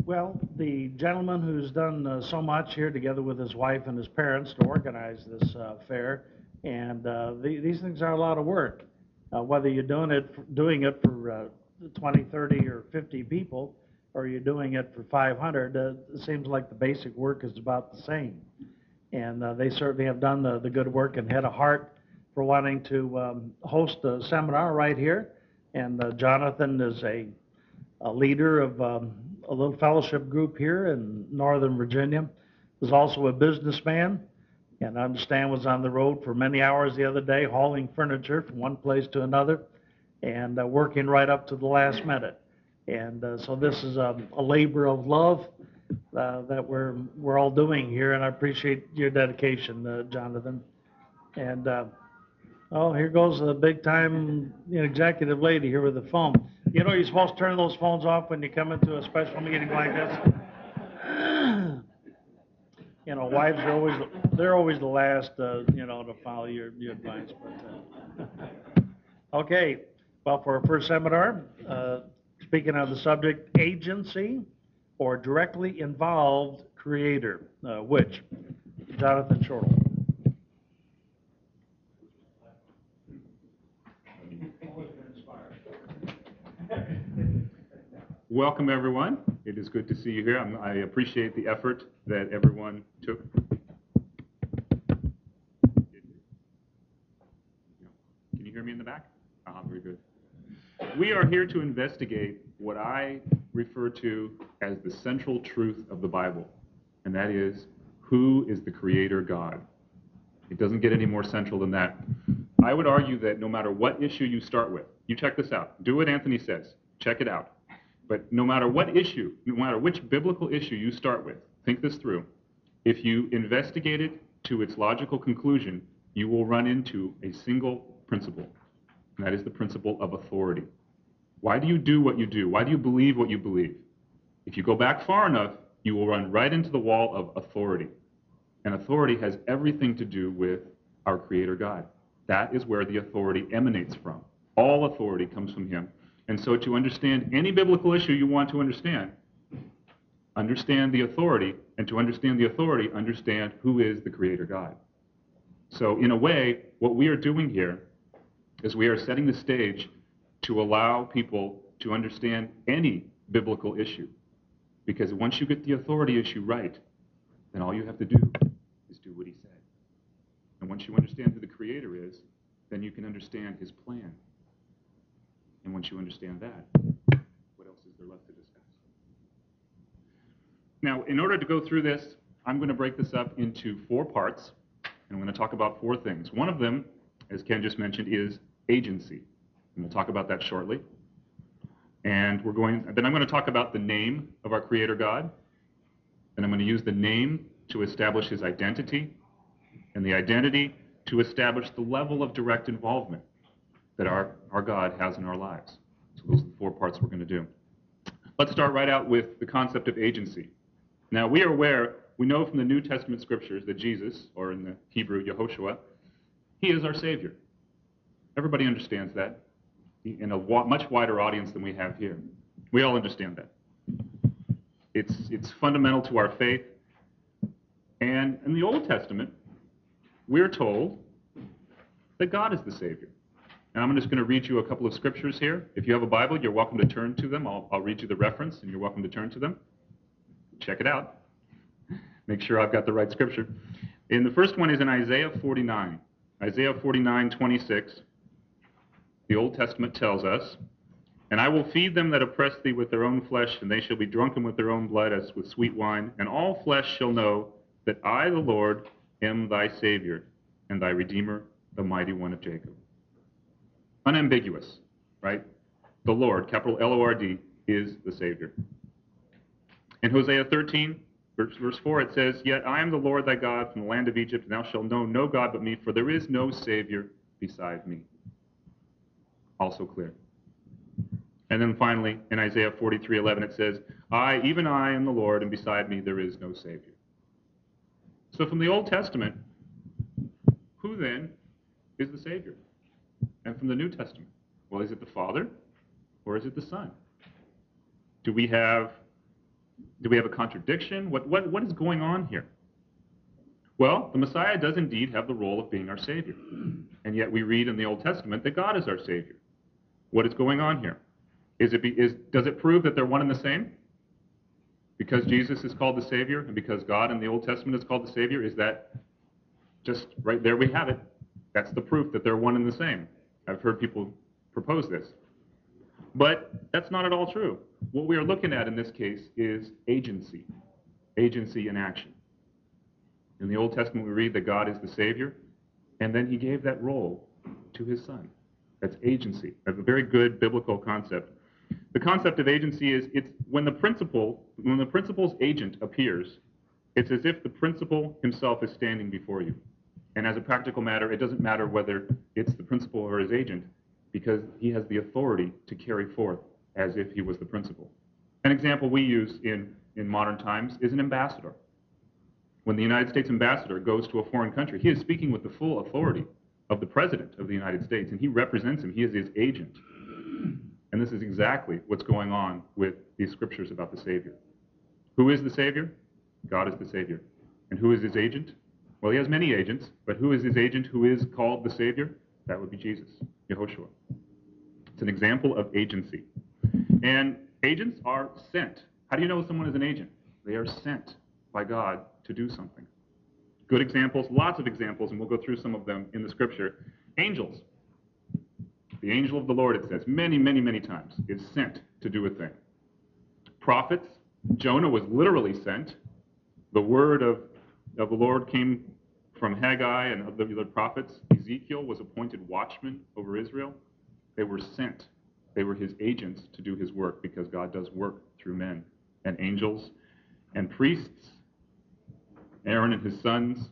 Well, the gentleman who's done so much here together with his wife and his parents to organize this fair, and these things are a lot of work. Whether you're doing it for 20, 30, or 50 people, or you're doing it for 500, it seems like the basic work is about the same. And they certainly have done the good work and had a heart for wanting to host a seminar right here. And Jonathan is a leader of a little fellowship group here in Northern Virginia. Was also a businessman, and I understand was on the road for many hours the other day hauling furniture from one place to another and working right up to the last minute. And so this is a labor of love that we're all doing here, and I appreciate your dedication, Jonathan. And oh, here goes the big-time executive lady here with the phone. You know, you're supposed to turn those phones off when you come into a special meeting like this. You know, wives are always the last, to follow your advice. But okay, well, for our first seminar, speaking of the subject, agency or directly involved creator, which? Jonathan Shortle. Welcome, everyone. It is good to see you here. I appreciate the effort that everyone took. Can you hear me in the back? Very good. We are here to investigate what I refer to as the central truth of the Bible, and that is, who is the Creator God? It doesn't get any more central than that. I would argue that no matter what issue you start with, you check this out. Do what Anthony says. Check it out. But no matter what issue, no matter which biblical issue you start with, think this through. If you investigate it to its logical conclusion, you will run into a single principle, and that is the principle of authority. Why do you do what you do? Why do you believe what you believe? If you go back far enough, you will run right into the wall of authority. And authority has everything to do with our Creator God. That is where the authority emanates from. All authority comes from Him. And so to understand any biblical issue you want to understand the authority, and to understand the authority, understand who is the Creator God. So in a way, what we are doing here is we are setting the stage to allow people to understand any biblical issue. Because once you get the authority issue right, then all you have to do is do what He said. And once you understand who the Creator is, then you can understand His plan. And once you understand that, what else is there left to discuss? Now, in order to go through this, I'm going to break this up into 4 parts, and I'm going to talk about 4 things. One of them, as Ken just mentioned, is agency. And we'll talk about that shortly. And then I'm going to talk about the name of our Creator God. Then I'm going to use the name to establish His identity, and the identity to establish the level of direct involvement that our God has in our lives. So those are the 4 parts we're going to do. Let's start right out with the concept of agency. Now, we know from the New Testament scriptures that Jesus, or in the Hebrew, Yehoshua, He is our Savior. Everybody understands that in a much wider audience than we have here. We all understand that. It's fundamental to our faith. And in the Old Testament, we're told that God is the Savior. And I'm just going to read you a couple of scriptures here. If you have a Bible, you're welcome to turn to them. I'll read you the reference, and you're welcome to turn to them. Check it out. Make sure I've got the right scripture. And the first one is in Isaiah 49. Isaiah 49:26. The Old Testament tells us, "And I will feed them that oppress thee with their own flesh, and they shall be drunken with their own blood as with sweet wine. And all flesh shall know that I, the Lord, am thy Savior, and thy Redeemer, the mighty one of Jacob." Unambiguous, right? The Lord, capital L-O-R-D, is the Savior. In Hosea 13, verse 4, it says, "Yet I am the Lord thy God from the land of Egypt, and thou shalt know no God but me, for there is no Savior beside me." Also clear. And then finally, in Isaiah 43:11, it says, "I, even I, am the Lord, and beside me there is no Savior." So from the Old Testament, who then is the Savior? And from the New Testament, well, is it the Father or is it the Son? Do we have Do we have a contradiction? What is going on here? Well, the Messiah does indeed have the role of being our Savior. And yet we read in the Old Testament that God is our Savior. What is going on here? Does it prove that they're one and the same? Because Jesus is called the Savior and because God in the Old Testament is called the Savior, is that just right there we have it? That's the proof that they're one and the same. I've heard people propose this. But that's not at all true. What we are looking at in this case is agency in action. In the Old Testament, we read that God is the Savior, and then he gave that role to his Son. That's agency. That's a very good biblical concept. The concept of agency is it's when the principal's agent appears, it's as if the principal himself is standing before you. And as a practical matter, it doesn't matter whether it's the principal or his agent, because he has the authority to carry forth as if he was the principal. An example we use in modern times is an ambassador. When the United States ambassador goes to a foreign country, he is speaking with the full authority of the President of the United States, and he represents him. He is his agent. And this is exactly what's going on with these scriptures about the Savior. Who is the Savior? God is the Savior. And who is his agent? Well, he has many agents, but who is his agent who is called the Savior? That would be Jesus, Yehoshua. It's an example of agency. And agents are sent. How do you know someone is an agent? They are sent by God to do something. Good examples, lots of examples, and we'll go through some of them in the scripture. Angels. The angel of the Lord, it says, many, many, many times, is sent to do a thing. Prophets. Jonah was literally sent. The word of the Lord came from Haggai and other prophets. Ezekiel was appointed watchman over Israel. They were sent. They were his agents to do his work because God does work through men and angels and priests. Aaron and his sons.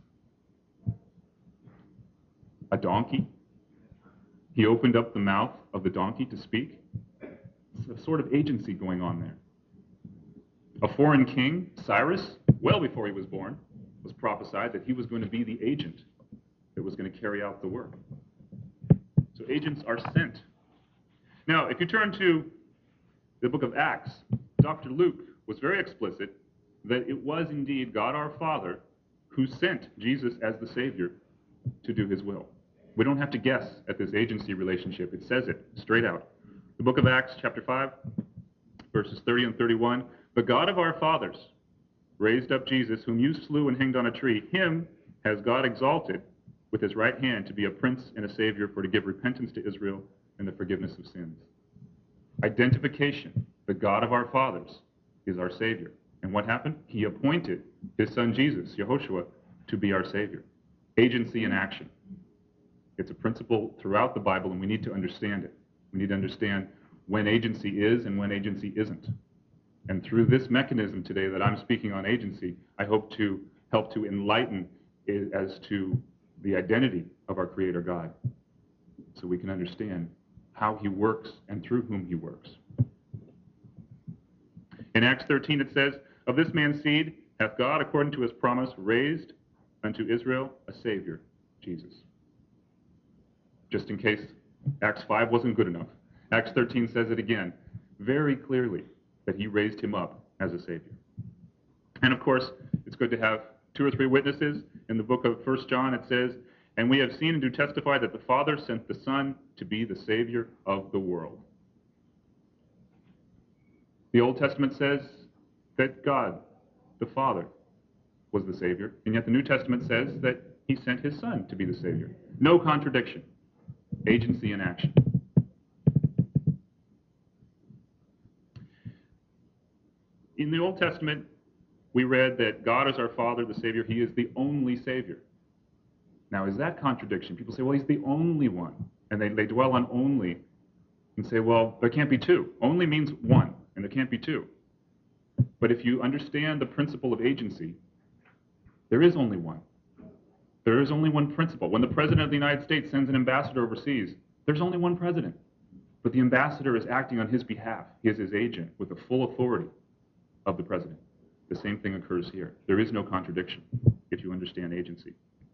A donkey. He opened up the mouth of the donkey to speak. It's a sort of agency going on there. A foreign king, Cyrus, well before he was born, was prophesied that he was going to be the agent that was going to carry out the work. So agents are sent. Now, if you turn to the book of Acts, Dr. Luke was very explicit that it was indeed God our Father who sent Jesus as the Savior to do his will. We don't have to guess at this agency relationship. It says it straight out. The book of Acts, chapter 5, verses 30 and 31. The God of our fathers raised up Jesus, whom you slew and hanged on a tree. Him has God exalted with his right hand to be a prince and a savior, for to give repentance to Israel and the forgiveness of sins. Identification. The God of our fathers is our Savior. And what happened? He appointed his son Jesus, Yehoshua, to be our Savior. Agency in action. It's a principle throughout the Bible, and we need to understand it. We need to understand when agency is and when agency isn't. And through this mechanism today that I'm speaking on agency, I hope to help to enlighten it as to the identity of our Creator God, so we can understand how he works and through whom he works. In Acts 13 it says, of this man's seed hath God, according to his promise, raised unto Israel a Savior, Jesus. Just in case Acts 5 wasn't good enough, Acts 13 says it again, very clearly, that he raised him up as a Savior. And of course, it's good to have 2 or 3 witnesses. In the book of 1 John it says, and we have seen and do testify that the Father sent the Son to be the Savior of the world. The Old Testament says that God, the Father, was the Savior, and yet the New Testament says that he sent his Son to be the Savior. No contradiction. Agency in action. In the Old Testament, we read that God is our Father, the Savior. He is the only Savior. Now, is that contradiction? People say, well, he's the only one. And they dwell on only and say, well, there can't be two. Only means one, and there can't be two. But if you understand the principle of agency, there is only one. There is only one principle. When the President of the United States sends an ambassador overseas, there's only one president. But the ambassador is acting on his behalf. He is his agent with the full authority of the President. The same thing occurs here. There is no contradiction if you understand agency.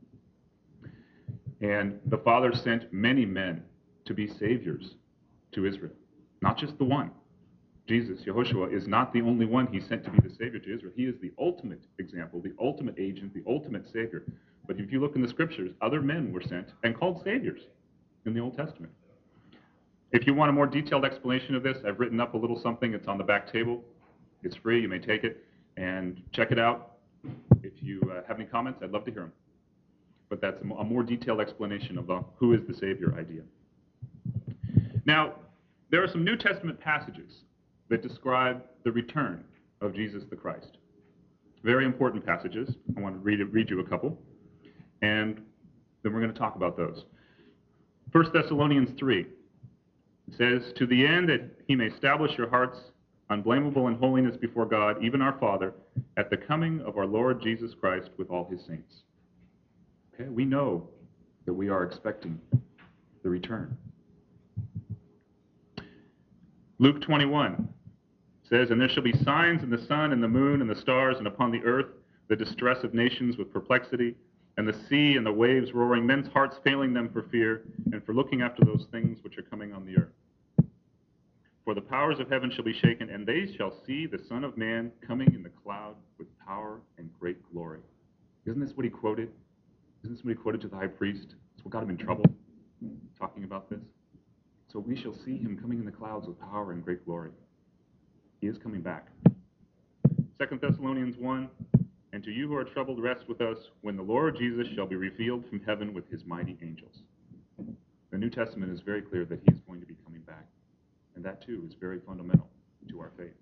And the Father sent many men to be saviors to Israel. Not just the one. Jesus, Yehoshua, is not the only one he sent to be the Savior to Israel. He is the ultimate example, the ultimate agent, the ultimate Savior. But if you look in the Scriptures, other men were sent and called Saviors in the Old Testament. If you want a more detailed explanation of this, I've written up a little something. It's on the back table. It's free. You may take it and check it out. If you have any comments, I'd love to hear them. But that's a more detailed explanation of the who is the Savior idea. Now, there are some New Testament passages that describe the return of Jesus the Christ. Very important passages. I want to read you a couple, and then we're going to talk about those. 1 Thessalonians 3. It says, "To the end that he may establish your hearts unblameable in holiness before God, even our Father, at the coming of our Lord Jesus Christ with all his saints." Okay, we know that we are expecting the return. Luke 21 says, "And there shall be signs in the sun and the moon and the stars, and upon the earth the distress of nations with perplexity, and the sea and the waves roaring, men's hearts failing them for fear, and for looking after those things which are coming on the earth. For the powers of heaven shall be shaken, and they shall see the Son of Man coming in the cloud with power and great glory." Isn't this what he quoted? Isn't this what he quoted to the high priest? It's what got him in trouble, talking about this. So we shall see him coming in the clouds with power and great glory. He is coming back. 2 Thessalonians 1, "And to you who are troubled, rest with us when the Lord Jesus shall be revealed from heaven with his mighty angels." The New Testament is very clear that he's going to be coming back. And that, too, is very fundamental to our faith.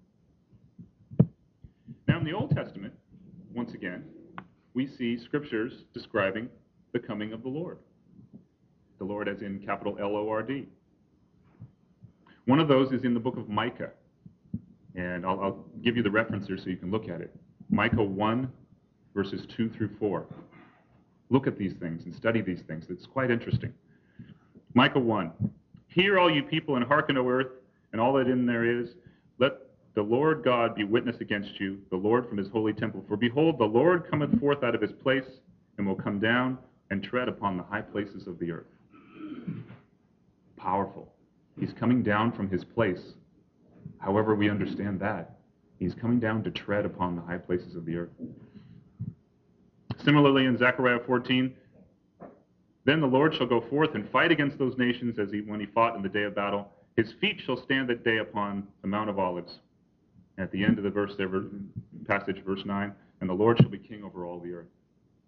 Now, in the Old Testament, once again, we see scriptures describing the coming of the Lord. The Lord as in capital L-O-R-D. One of those is in the book of Micah. And I'll give you the reference here so you can look at it. Micah 1, verses 2 through 4. Look at these things and study these things. It's quite interesting. Micah 1. "Hear, all you people, and hearken, O earth, and all that in there is. Let the Lord God be witness against you, the Lord from his holy temple. For behold, the Lord cometh forth out of his place, and will come down and tread upon the high places of the earth." Powerful. He's coming down from his place. However we understand that, he's coming down to tread upon the high places of the earth. Similarly, in Zechariah 14, "Then the Lord shall go forth and fight against those nations as when he fought in the day of battle. His feet shall stand that day upon the Mount of Olives." At the end of the verse there, passage, verse 9, "And the Lord shall be king over all the earth."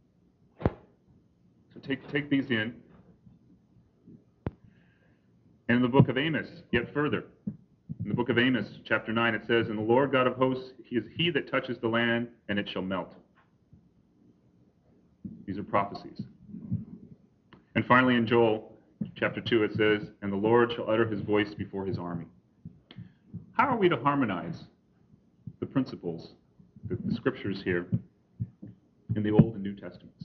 So take these in. And in the book of Amos, yet further. In the book of Amos, chapter 9, it says, "And the Lord God of hosts, he is he that touches the land, and it shall melt." These are prophecies. And finally, in Joel, chapter 2, it says, "And the Lord shall utter his voice before his army." How are we to harmonize the principles, the scriptures here, in the Old and New Testaments?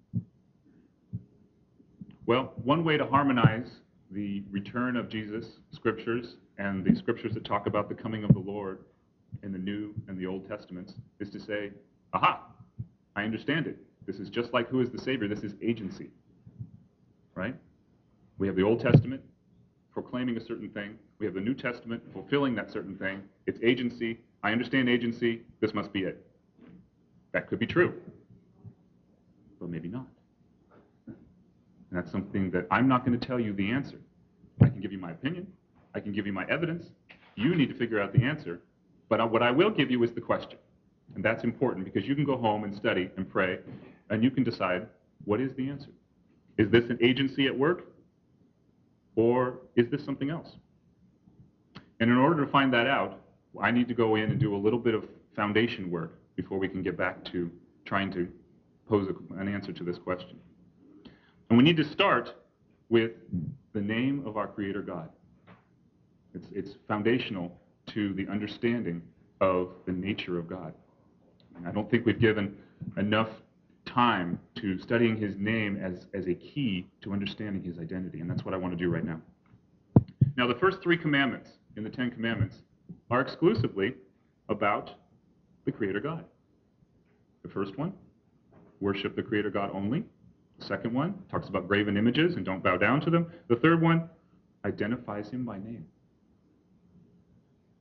Well, one way to harmonize the return of Jesus scriptures and the scriptures that talk about the coming of the Lord in the New and the Old Testaments is to say, aha, I understand it. This is just like who is the Savior. This is agency, right? We have the Old Testament proclaiming a certain thing. We have the New Testament fulfilling that certain thing. It's agency. I understand agency. This must be it. That could be true, but maybe not. And that's something that I'm not going to tell you the answer. I can give you my opinion. I can give you my evidence. You need to figure out the answer. But what I will give you is the question. And that's important because you can go home and study and pray, and you can decide what is the answer. Is this an agency at work? Or is this something else? And in order to find that out, I need to go in and do a little bit of foundation work before we can get back to trying to pose an answer to this question. And we need to start with the name of our Creator God. It's foundational to the understanding of the nature of God. And I don't think we've given enough time to studying his name as a key to understanding his identity, and that's what I want to do right now. Now, the first 3 commandments in the 10 Commandments are exclusively about the Creator God. The first one, worship the Creator God only. The second one talks about graven images and don't bow down to them. The third one identifies him by name.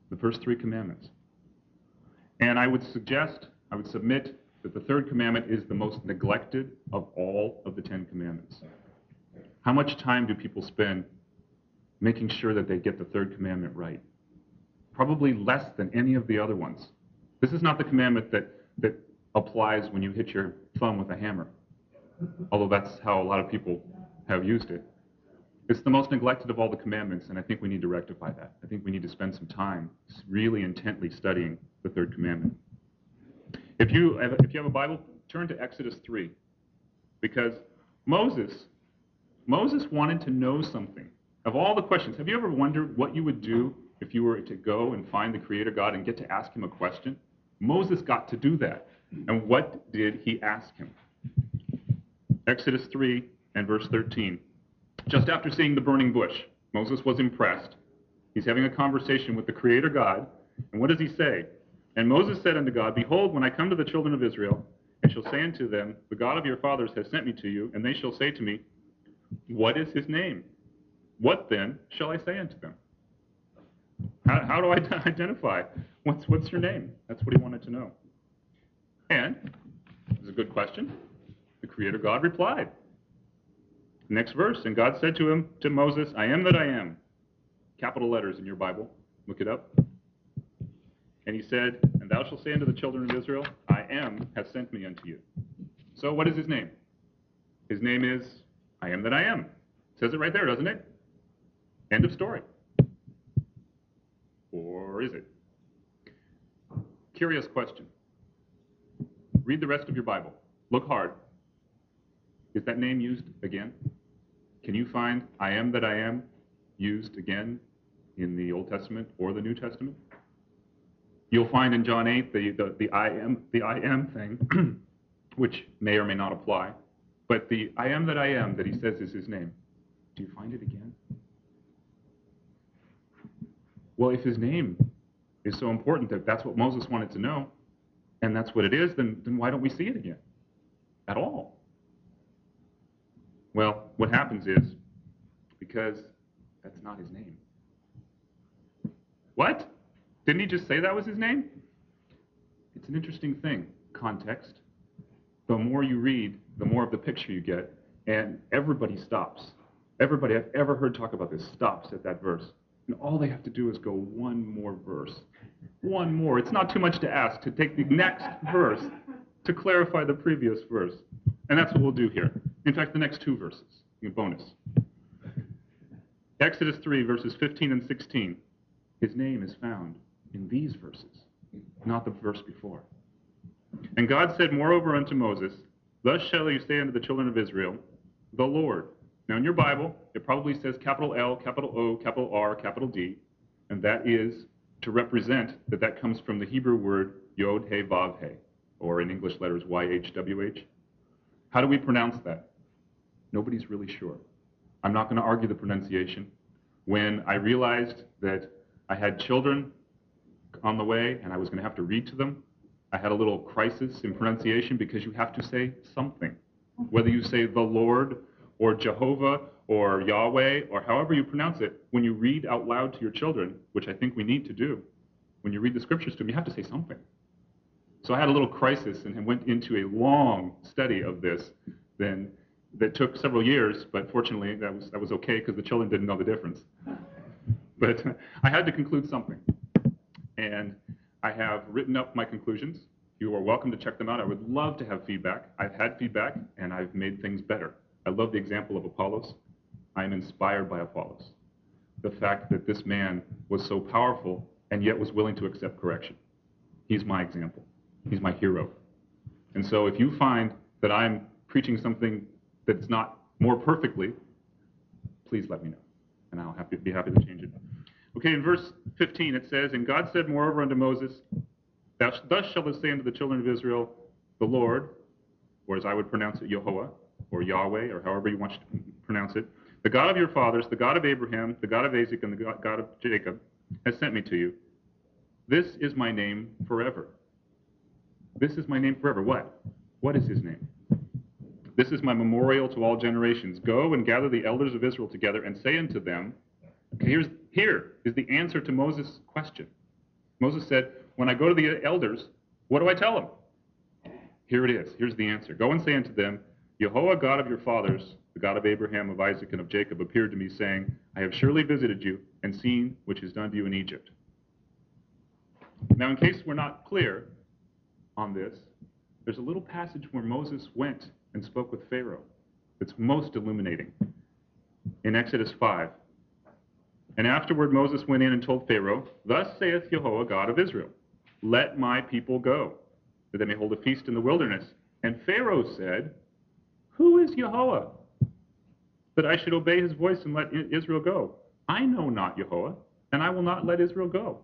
the first 3 commandments. And I would submit that the 3rd commandment is the most neglected of all of the 10 commandments. How much time do people spend making sure that they get the 3rd commandment right? Probably less than any of the other ones. This is not the commandment that applies when you hit your thumb with a hammer, although that's how a lot of people have used it. It's the most neglected of all the commandments, and I think we need to rectify that. I think we need to spend some time really intently studying the 3rd commandment. If you have a Bible, turn to Exodus 3, because Moses wanted to know something. Of all the questions, have you ever wondered what you would do if you were to go and find the Creator God and get to ask him a question? Moses got to do that. And what did he ask him? Exodus 3 and verse 13. Just after seeing the burning bush, Moses was impressed. He's having a conversation with the Creator God. And what does he say? And Moses said unto God, Behold, when I come to the children of Israel, and shall say unto them, The God of your fathers has sent me to you, and they shall say to me, What is his name? What then shall I say unto them? How do I identify? What's your name? That's what he wanted to know. And, it was a good question, the Creator God replied. Next verse, and God said to Moses, I am that I am. Capital letters in your Bible. Look it up. And he said, And thou shalt say unto the children of Israel, I am hath sent me unto you. So what is his name? His name is I am that I am. It says it right there, doesn't it? End of story. Or is it? Curious question. Read the rest of your Bible. Look hard. Is that name used again? Can you find I am that I am used again in the Old Testament or the New Testament? You'll find in John 8 the I am thing, which may or may not apply. But the I am that he says is his name. Do you find it again? Well, if his name is so important that that's what Moses wanted to know, and that's what it is, then why don't we see it again at all? Well, what happens is, because that's not his name. What? Didn't he just say that was his name? It's an interesting thing, context. The more you read, the more of the picture you get, and everybody stops. Everybody I've ever heard talk about this stops at that verse. And all they have to do is go one more verse. One more. It's not too much to ask to take the next verse to clarify the previous verse. And that's what we'll do here. In fact, the next 2 verses, bonus. Exodus 3, verses 15 and 16. His name is found in these verses, not the verse before. And God said moreover unto Moses, Thus shall you say unto the children of Israel, the Lord. Now in your Bible, it probably says capital L, capital O, capital R, capital D, and that is to represent that comes from the Hebrew word Yod, He, Vav, He, or in English letters YHWH. How do we pronounce that? Nobody's really sure. I'm not going to argue the pronunciation. When I realized that I had children on the way and I was going to have to read to them, I had a little crisis in pronunciation because you have to say something. Whether you say the Lord or Jehovah or Yahweh or however you pronounce it, when you read out loud to your children, which I think we need to do, when you read the scriptures to them, you have to say something. So I had a little crisis and went into a long study of this then that took several years, but fortunately that was okay because the children didn't know the difference. But I had to conclude something. And I have written up my conclusions. You are welcome to check them out. I would love to have feedback. I've had feedback, and I've made things better. I love the example of Apollos. I am inspired by Apollos. The fact that this man was so powerful and yet was willing to accept correction. He's my example. He's my hero. And so if you find that I'm preaching something that's not more perfectly, please let me know, and I'll be happy to change it. Okay, in verse 15 it says, And God said moreover unto Moses, Thus shalt thou say unto the children of Israel, the Lord, or as I would pronounce it, Yehovah, or Yahweh, or however you want to pronounce it, the God of your fathers, the God of Abraham, the God of Isaac, and the God of Jacob, has sent me to you. This is my name forever. This is my name forever. What? What is his name? This is my memorial to all generations. Go and gather the elders of Israel together and say unto them, okay, here is the answer to Moses' question. Moses said, when I go to the elders, what do I tell them? Here it is. Here's the answer. Go and say unto them, Yehovah, God of your fathers, the God of Abraham, of Isaac, and of Jacob, appeared to me, saying, I have surely visited you and seen which is done to you in Egypt. Now, in case we're not clear on this, there's a little passage where Moses went and spoke with Pharaoh. It's most illuminating. In Exodus 5. And afterward Moses went in and told Pharaoh, Thus saith Yehovah, God of Israel, Let my people go, that they may hold a feast in the wilderness. And Pharaoh said, Who is Yehovah, that I should obey his voice and let Israel go? I know not Yehovah, and I will not let Israel go.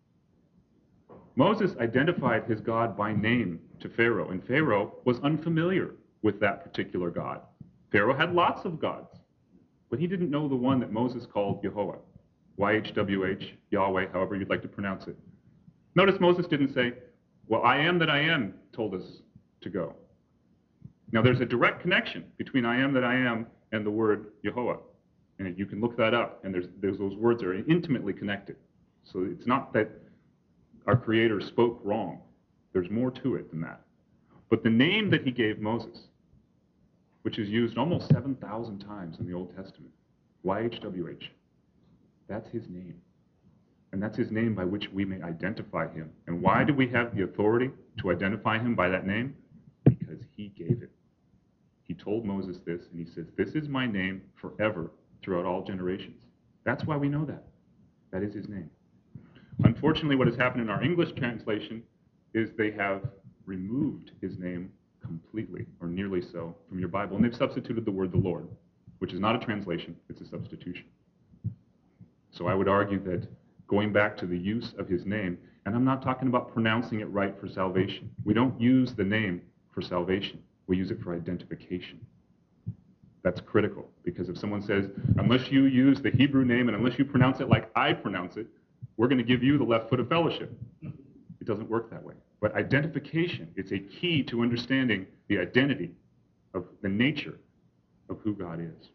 Moses identified his God by name to Pharaoh, and Pharaoh was unfamiliar with that particular God. Pharaoh had lots of gods, but he didn't know the one that Moses called Yehovah. YHWH, Yahweh, however you'd like to pronounce it. Notice Moses didn't say, well, I am that I am told us to go. Now there's a direct connection between I am that I am and the word Yehovah. And you can look that up, and those words are intimately connected. So it's not that our Creator spoke wrong. There's more to it than that. But the name that he gave Moses, which is used almost 7,000 times in the Old Testament, YHWH, that's his name. And that's his name by which we may identify him. And why do we have the authority to identify him by that name? Because he gave it. He told Moses this, and he says, This is my name forever throughout all generations. That's why we know that. That is his name. Unfortunately, what has happened in our English translation is they have removed his name completely, or nearly so, from your Bible, and they've substituted the word the Lord, which is not a translation, it's a substitution. So I would argue that going back to the use of his name, and I'm not talking about pronouncing it right for salvation. We don't use the name for salvation. We use it for identification. That's critical, because if someone says, unless you use the Hebrew name and unless you pronounce it like I pronounce it, we're going to give you the left foot of fellowship. It doesn't work that way. But identification, it's a key to understanding the identity of the nature of who God is.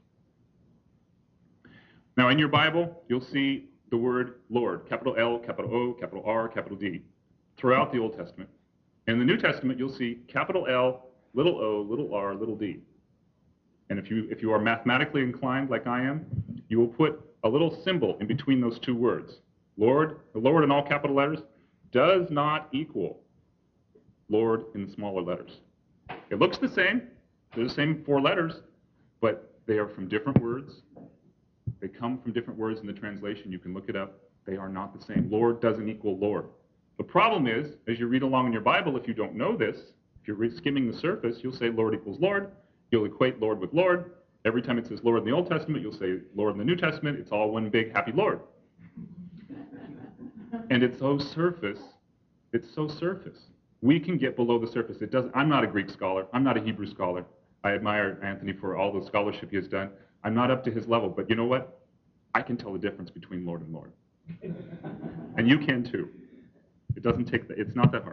Now, in your Bible, you'll see the word Lord, capital L, capital O, capital R, capital D, throughout the Old Testament. In the New Testament, you'll see capital L, little o, little r, little d. And if you are mathematically inclined like I am, you will put a little symbol in between those two words. Lord, the Lord in all capital letters, does not equal Lord in the smaller letters. It looks the same. They're the same four letters, but they are from different words. They come from different words in the translation. You can look it up. They are not the same. Lord doesn't equal Lord. The problem is, as you read along in your Bible, if you don't know this, if you're skimming the surface, you'll say Lord equals Lord. You'll equate Lord with Lord. Every time it says Lord in the Old Testament, you'll say Lord in the New Testament. It's all one big happy Lord. And it's so surface. It's so surface. We can get below the surface. I'm not a Greek scholar. I'm not a Hebrew scholar. I admire Anthony for all the scholarship he has done. I'm not up to his level, but you know what? I can tell the difference between Lord and Lord. And you can too. It's not that hard.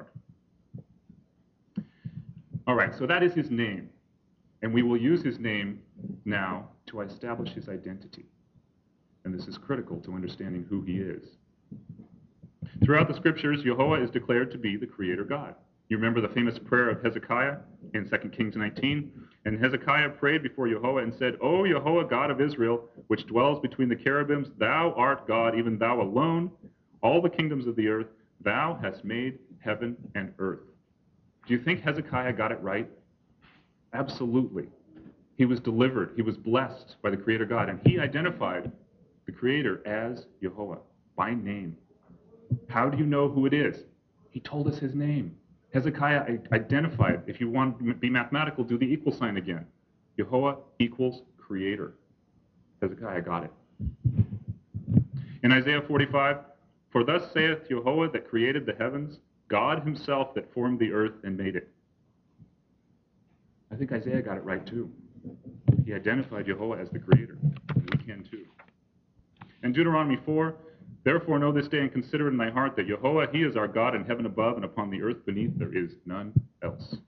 All right, so that is his name. And we will use his name now to establish his identity. And this is critical to understanding who he is. Throughout the scriptures, Yehovah is declared to be the creator God. You remember the famous prayer of Hezekiah in 2 Kings 19? And Hezekiah prayed before Yehovah and said, O Yehovah, God of Israel, which dwells between the cherubims, thou art God, even thou alone. All the kingdoms of the earth, thou hast made heaven and earth. Do you think Hezekiah got it right? Absolutely. He was delivered. He was blessed by the creator God. And he identified the creator as Yehovah by name. How do you know who it is? He told us his name. Hezekiah identified, if you want to be mathematical, do the equal sign again. Yehovah equals creator. Hezekiah got it. In Isaiah 45, For thus saith Yehovah that created the heavens, God himself that formed the earth and made it. I think Isaiah got it right too. He identified Yehovah as the creator. And we can too. In Deuteronomy 4, Therefore know this day and consider in thy heart that Yehovah, he is our God in heaven above and upon the earth beneath, there is none else.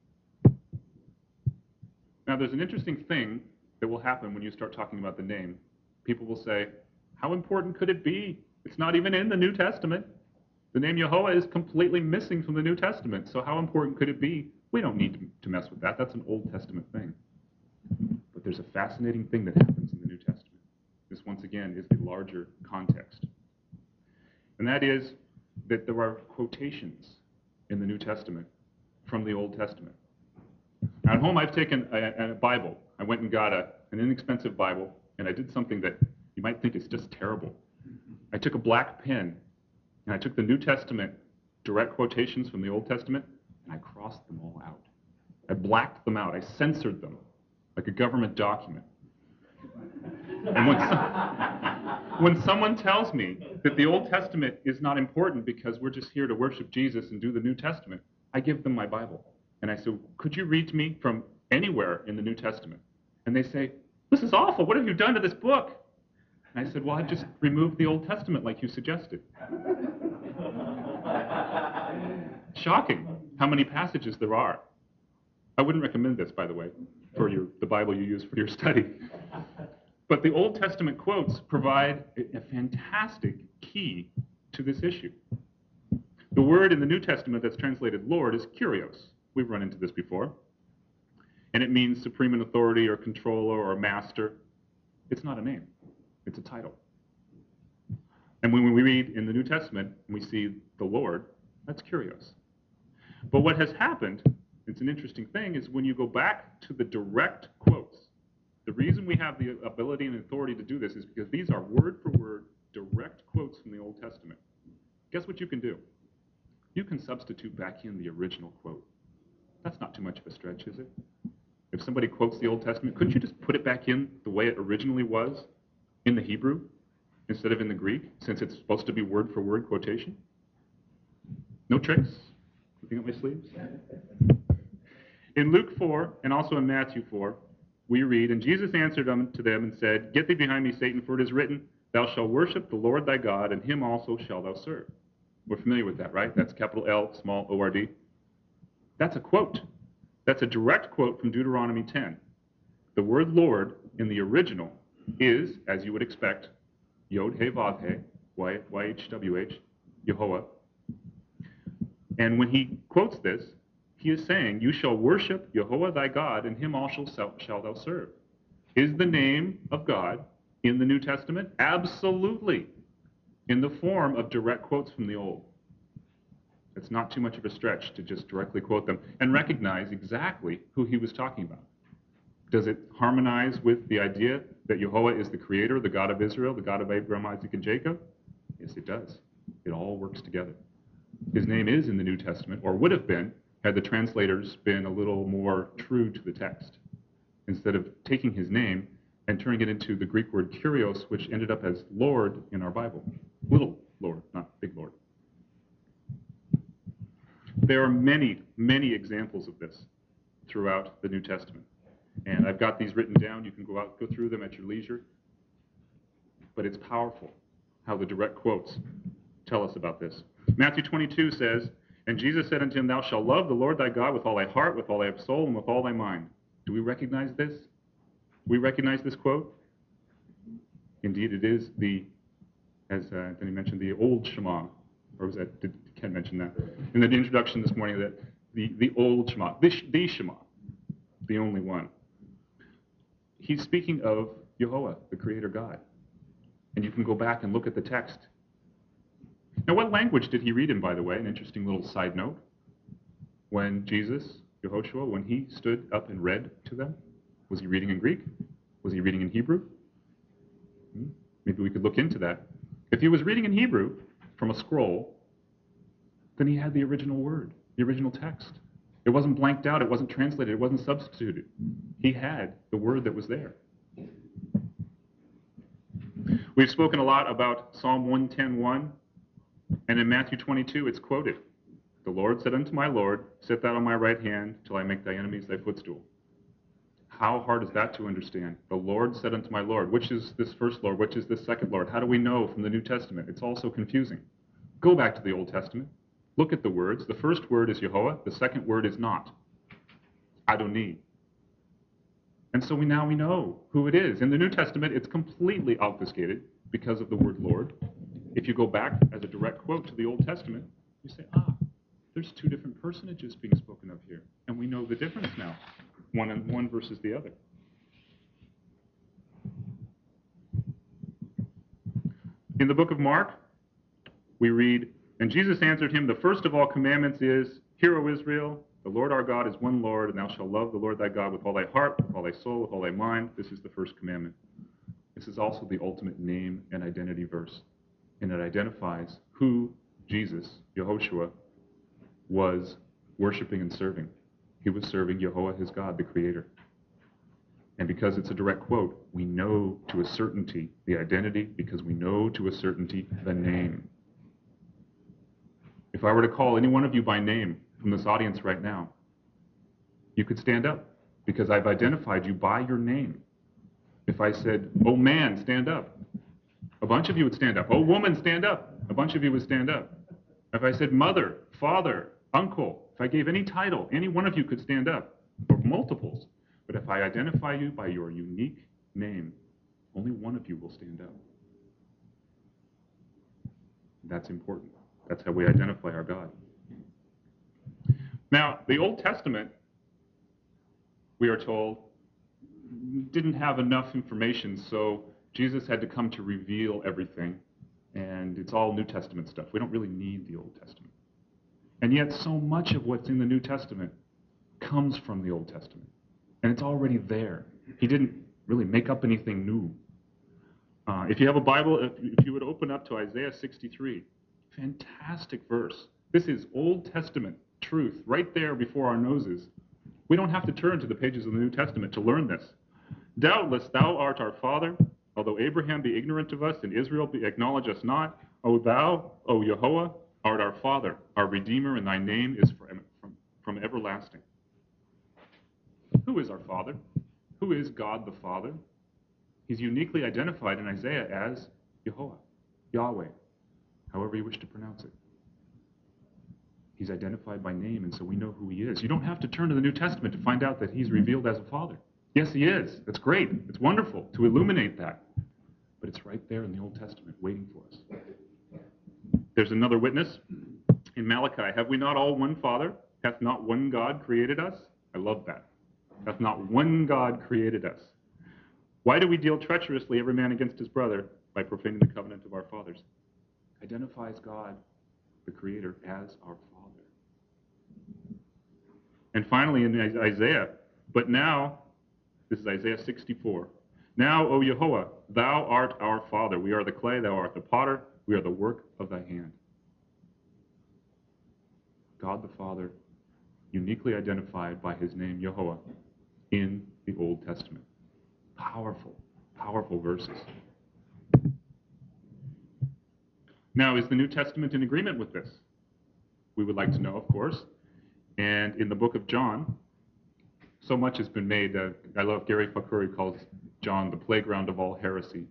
Now there's an interesting thing that will happen when you start talking about the name. People will say, how important could it be? It's not even in the New Testament. The name Yehovah is completely missing from the New Testament. So how important could it be? We don't need to mess with that. That's an Old Testament thing. But there's a fascinating thing that happens in the New Testament. This, once again, is the larger context. And that is that there are quotations in the New Testament from the Old Testament. Now, at home, I've taken a Bible. I went and got an inexpensive Bible, and I did something that you might think is just terrible. I took a black pen, and I took the New Testament direct quotations from the Old Testament, and I crossed them all out. I blacked them out. I censored them like a government document. And when someone tells me that the Old Testament is not important because we're just here to worship Jesus and do the New Testament, I give them my Bible. And I say, could you read to me from anywhere in the New Testament? And they say, this is awful. What have you done to this book? And I said, well, I just removed the Old Testament like you suggested. Shocking how many passages there are. I wouldn't recommend this, by the way, for the Bible you use for your study. But the Old Testament quotes provide a fantastic key to this issue. The word in the New Testament that's translated Lord is kurios. We've run into this before. And it means supreme in authority or controller or master. It's not a name. It's a title. And when we read in the New Testament and we see the Lord, that's kurios. But what has happened, it's an interesting thing, is when you go back to the direct quotes, the reason we have the ability and authority to do this is because these are word-for-word direct quotes from the Old Testament. Guess what you can do? You can substitute back in the original quote. That's not too much of a stretch, is it? If somebody quotes the Old Testament, couldn't you just put it back in the way it originally was in the Hebrew instead of in the Greek, since it's supposed to be word-for-word quotation? No tricks? Anything up my sleeves? In Luke 4 and also in Matthew 4, we read, and Jesus answered to them and said, get thee behind me, Satan, for it is written, thou shalt worship the Lord thy God, and him also shalt thou serve. We're familiar with that, right? That's capital L, small O-R-D. That's a quote. That's a direct quote from Deuteronomy 10. The word Lord in the original is, as you would expect, Yod-He-Vav-He, Y-H-W-H, Yehovah. And when he quotes this, he is saying, you shall worship Yehovah thy God, and him also shalt thou serve. Is the name of God in the New Testament? Absolutely. In the form of direct quotes from the Old. It's not too much of a stretch to just directly quote them and recognize exactly who he was talking about. Does it harmonize with the idea that Yehovah is the creator, the God of Israel, the God of Abraham, Isaac, and Jacob? Yes, it does. It all works together. His name is in the New Testament, or would have been, had the translators been a little more true to the text. Instead of taking his name and turning it into the Greek word kurios, which ended up as Lord in our Bible. Little Lord, not big Lord. There are many, many examples of this throughout the New Testament. And I've got these written down. You can go through them at your leisure. But it's powerful how the direct quotes tell us about this. Matthew 22 says, and Jesus said unto him, thou shalt love the Lord thy God with all thy heart, with all thy soul, and with all thy mind. Do we recognize this? We recognize this quote? Indeed, it is as Anthony mentioned, the old Shema. Or was that, did Ken mention that? In the introduction this morning, that the old Shema, the Shema, the only one. He's speaking of Yehovah, the Creator God. And you can go back and look at the text. Now, what language did he read in, by the way? An interesting little side note. When Jesus, Yehoshua, when he stood up and read to them, was he reading in Greek? Was he reading in Hebrew? Maybe we could look into that. If he was reading in Hebrew from a scroll, then he had the original word, the original text. It wasn't blanked out. It wasn't translated. It wasn't substituted. He had the word that was there. We've spoken a lot about Psalm 110:1, and in Matthew 22, it's quoted. The Lord said unto my Lord, sit thou on my right hand till I make thy enemies thy footstool. How hard is that to understand? The Lord said unto my Lord. Which is this first Lord? Which is this second Lord? How do we know from the New Testament? It's all so confusing. Go back to the Old Testament. Look at the words. The first word is Yehovah. The second word is not. Adoni. And so now we know who it is. In the New Testament, it's completely obfuscated because of the word Lord. If you go back as a direct quote to the Old Testament, you say, there's two different personages being spoken of here. And we know the difference now, one versus the other. In the book of Mark, we read, "And Jesus answered him, the first of all commandments is, Hear, O Israel, the Lord our God is one Lord, and thou shalt love the Lord thy God with all thy heart, with all thy soul, with all thy mind. This is the first commandment." This is also the ultimate name and identity verse. And it identifies who Jesus, Yehoshua, was worshiping and serving. He was serving Yehovah, his God, the Creator. And because it's a direct quote, we know to a certainty the identity, because we know to a certainty the name. If I were to call any one of you by name from this audience right now, you could stand up, because I've identified you by your name. If I said, "Oh man, stand up," a bunch of you would stand up. "Oh woman, stand up," a bunch of you would stand up. If I said mother, father, uncle, if I gave any title, any one of you could stand up, or multiples. But if I identify you by your unique name, only one of you will stand up. That's important. That's how we identify our God. Now, the Old Testament, we are told, didn't have enough information, so Jesus had to come to reveal everything, and it's all New Testament stuff. We don't really need the Old Testament. And yet, so much of what's in the New Testament comes from the Old Testament, and it's already there. He didn't really make up anything new. If you have a Bible, if you would open up to Isaiah 63, fantastic verse. This is Old Testament truth right there before our noses. We don't have to turn to the pages of the New Testament to learn this. "Doubtless thou art our father, although Abraham be ignorant of us and Israel acknowledge us not. O thou, O Yehovah, art our father, our Redeemer, and thy name is from everlasting." Who is our Father? Who is God the Father? He's uniquely identified in Isaiah as Yehovah, Yahweh, however you wish to pronounce it. He's identified by name, and so we know who he is. You don't have to turn to the New Testament to find out that he's revealed as a father. Yes, he is. That's great. It's wonderful to illuminate that. But it's right there in the Old Testament waiting for us. There's another witness in Malachi. "Have we not all one Father? Hath not one God created us?" I love that. Hath not one God created us? "Why do we deal treacherously every man against his brother by profaning the covenant of our fathers?" Identifies God, the Creator, as our Father. And finally in Isaiah, "But now," this is Isaiah 64, "Now, O Yehovah, thou art our Father. We are the clay, thou art the potter. We are the work of thy hand." God the Father, uniquely identified by his name Yehovah in the Old Testament. Powerful, powerful verses. Now, is the New Testament in agreement with this? We would like to know, of course. And in the book of John, so much has been made. I love Gary Fakuri calls John the playground of all heresy.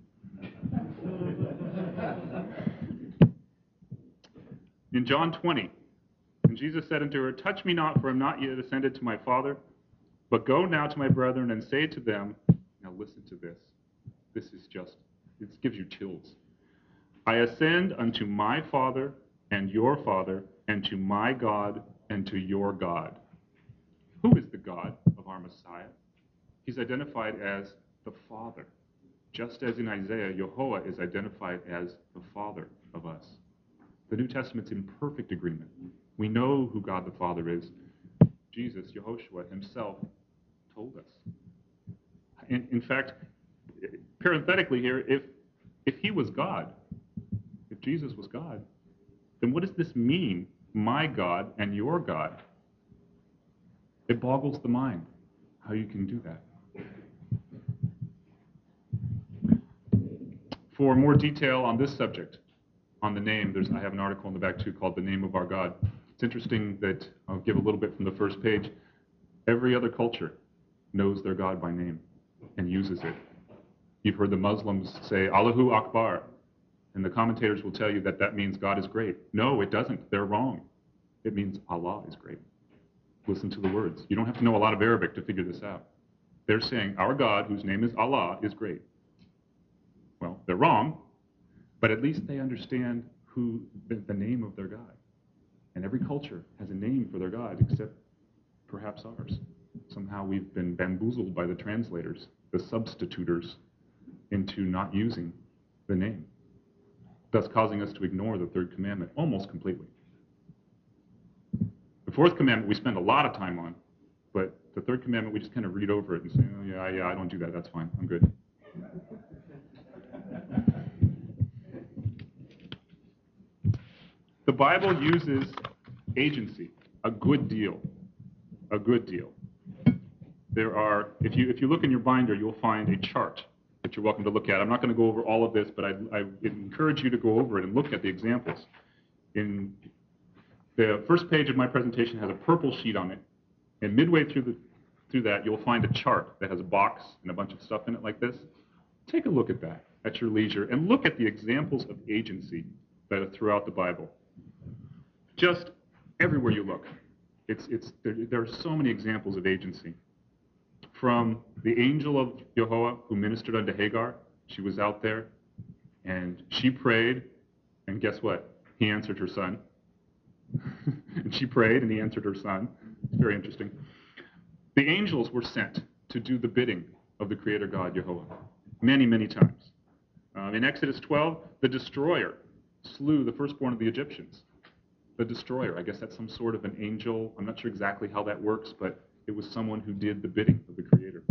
In John 20, and Jesus said unto her, "Touch me not, for I am not yet ascended to my Father, but go now to my brethren and say to them," now listen to this. This gives you chills. "I ascend unto my Father and your Father, and to my God and to your God." Who is the God of our Messiah? He's identified as the Father. Just as in Isaiah, Yehovah is identified as the Father of us. The New Testament's in perfect agreement. We know who God the Father is. Jesus, Yehoshua himself, told us. In fact, parenthetically here, if he was God, if Jesus was God, then what does this mean, my God and your God? It boggles the mind how you can do that. For more detail on this subject, on the name, I have an article in the back too called "The Name of Our God." It's interesting that, I'll give a little bit from the first page, every other culture knows their God by name and uses it. You've heard the Muslims say, "Allahu Akbar," and the commentators will tell you that that means God is great. No, it doesn't. They're wrong. It means Allah is great. Listen to the words. You don't have to know a lot of Arabic to figure this out. They're saying, our God, whose name is Allah, is great. Well, they're wrong. But at least they understand who the name of their God. And every culture has a name for their God, except perhaps ours. Somehow we've been bamboozled by the translators, the substitutors, into not using the name, thus causing us to ignore the third commandment almost completely. The fourth commandment we spend a lot of time on, but the third commandment we just kind of read over it and say, oh yeah, I don't do that, that's fine, I'm good. The Bible uses agency a good deal. A good deal. There are, if you look in your binder, you'll find a chart that you're welcome to look at. I'm not going to go over all of this, but I encourage you to go over it and look at the examples. In the first page of my presentation has a purple sheet on it, and midway through that, you'll find a chart that has a box and a bunch of stuff in it like this. Take a look at that at your leisure, and look at the examples of agency that are throughout the Bible. Just everywhere you look, there are so many examples of agency. From the angel of Yahweh who ministered unto Hagar, she was out there, and she prayed, and guess what? He answered her son. And she prayed, and he answered her son. It's very interesting. The angels were sent to do the bidding of the Creator God, Yahweh, many, many times. In Exodus 12, the destroyer slew the firstborn of the Egyptians. The destroyer, I guess that's some sort of an angel. I'm not sure exactly how that works, but it was someone who did the bidding of the Creator.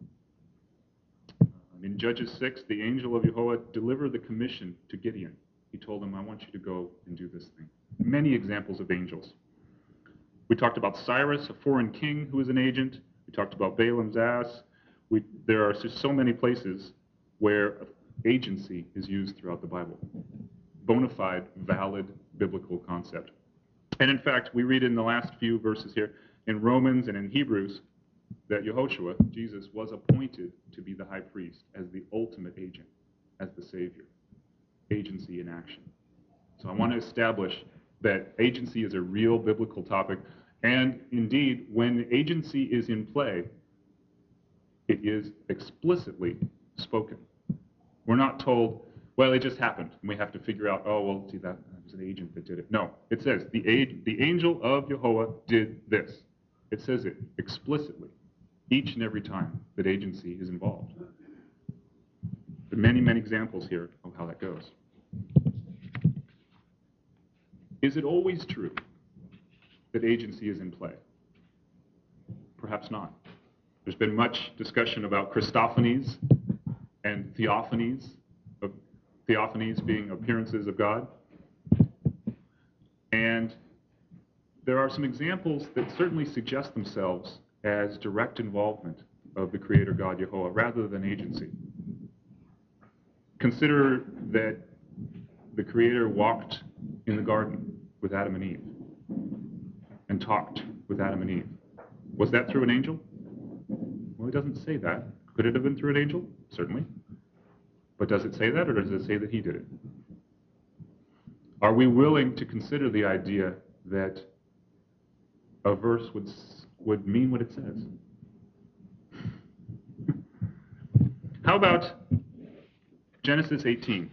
In Judges 6, the angel of Yahweh delivered the commission to Gideon. He told him, I want you to go and do this thing. Many examples of angels. We talked about Cyrus, a foreign king who was an agent. We talked about Balaam's ass. There are just so many places where agency is used throughout the Bible. Bona fide, valid, biblical concept. And in fact, we read in the last few verses here, in Romans and in Hebrews, that Yehoshua, Jesus, was appointed to be the high priest as the ultimate agent, as the Savior. Agency in action. So I want to establish that agency is a real biblical topic, and indeed, when agency is in play, it is explicitly spoken. We're not told, well, it just happened, and we have to figure out, oh, well, see, that was an agent that did it. No, it says, the angel of Yahweh did this. It says it explicitly, each and every time that agency is involved. There are many, many examples here of how that goes. Is it always true that agency is in play? Perhaps not. There's been much discussion about Christophanies and theophanies, theophanies being appearances of God. And there are some examples that certainly suggest themselves as direct involvement of the Creator God Yahweh rather than agency. Consider that the Creator walked in the garden with Adam and Eve and talked with Adam and Eve. Was that through an angel? Well, it doesn't say that. Could it have been through an angel? Certainly. But does it say that, or does it say that he did it? Are we willing to consider the idea that a verse would mean what it says? How about Genesis 18?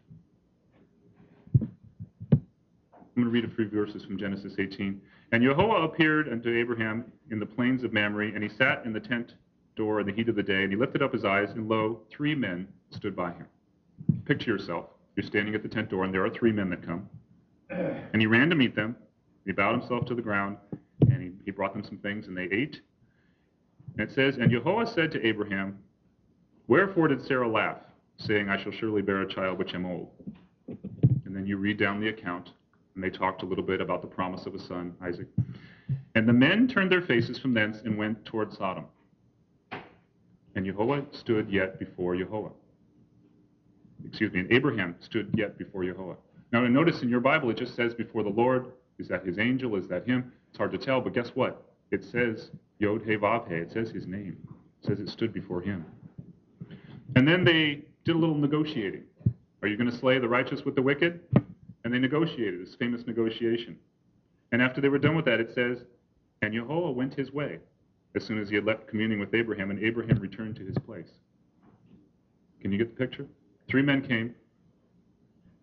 I'm going to read a few verses from Genesis 18. And Yahweh appeared unto Abraham in the plains of Mamre, and he sat in the tent door in the heat of the day, and he lifted up his eyes, and lo, 3 men stood by him. Picture yourself. You're standing at the tent door, and there are 3 men that come. And he ran to meet them. He bowed himself to the ground, and he brought them some things, and they ate. And it says, And Yahweh said to Abraham, Wherefore did Sarah laugh, saying, I shall surely bear a child which am old? And then you read down the account, and they talked a little bit about the promise of a son, Isaac. And the men turned their faces from thence and went toward Sodom. And Yahweh stood yet before Yahweh. And Abraham stood yet before Yahweh. Now, notice in your Bible, it just says before the Lord. Is that his angel? Is that him? It's hard to tell, but guess what? It says Yod He Vav He. It says his name. It says it stood before him. And then they did a little negotiating. Are you going to slay the righteous with the wicked? And they negotiated, this famous negotiation. And after they were done with that, it says, And Yahweh went his way as soon as he had left communing with Abraham, and Abraham returned to his place. Can you get the picture? 3 men came.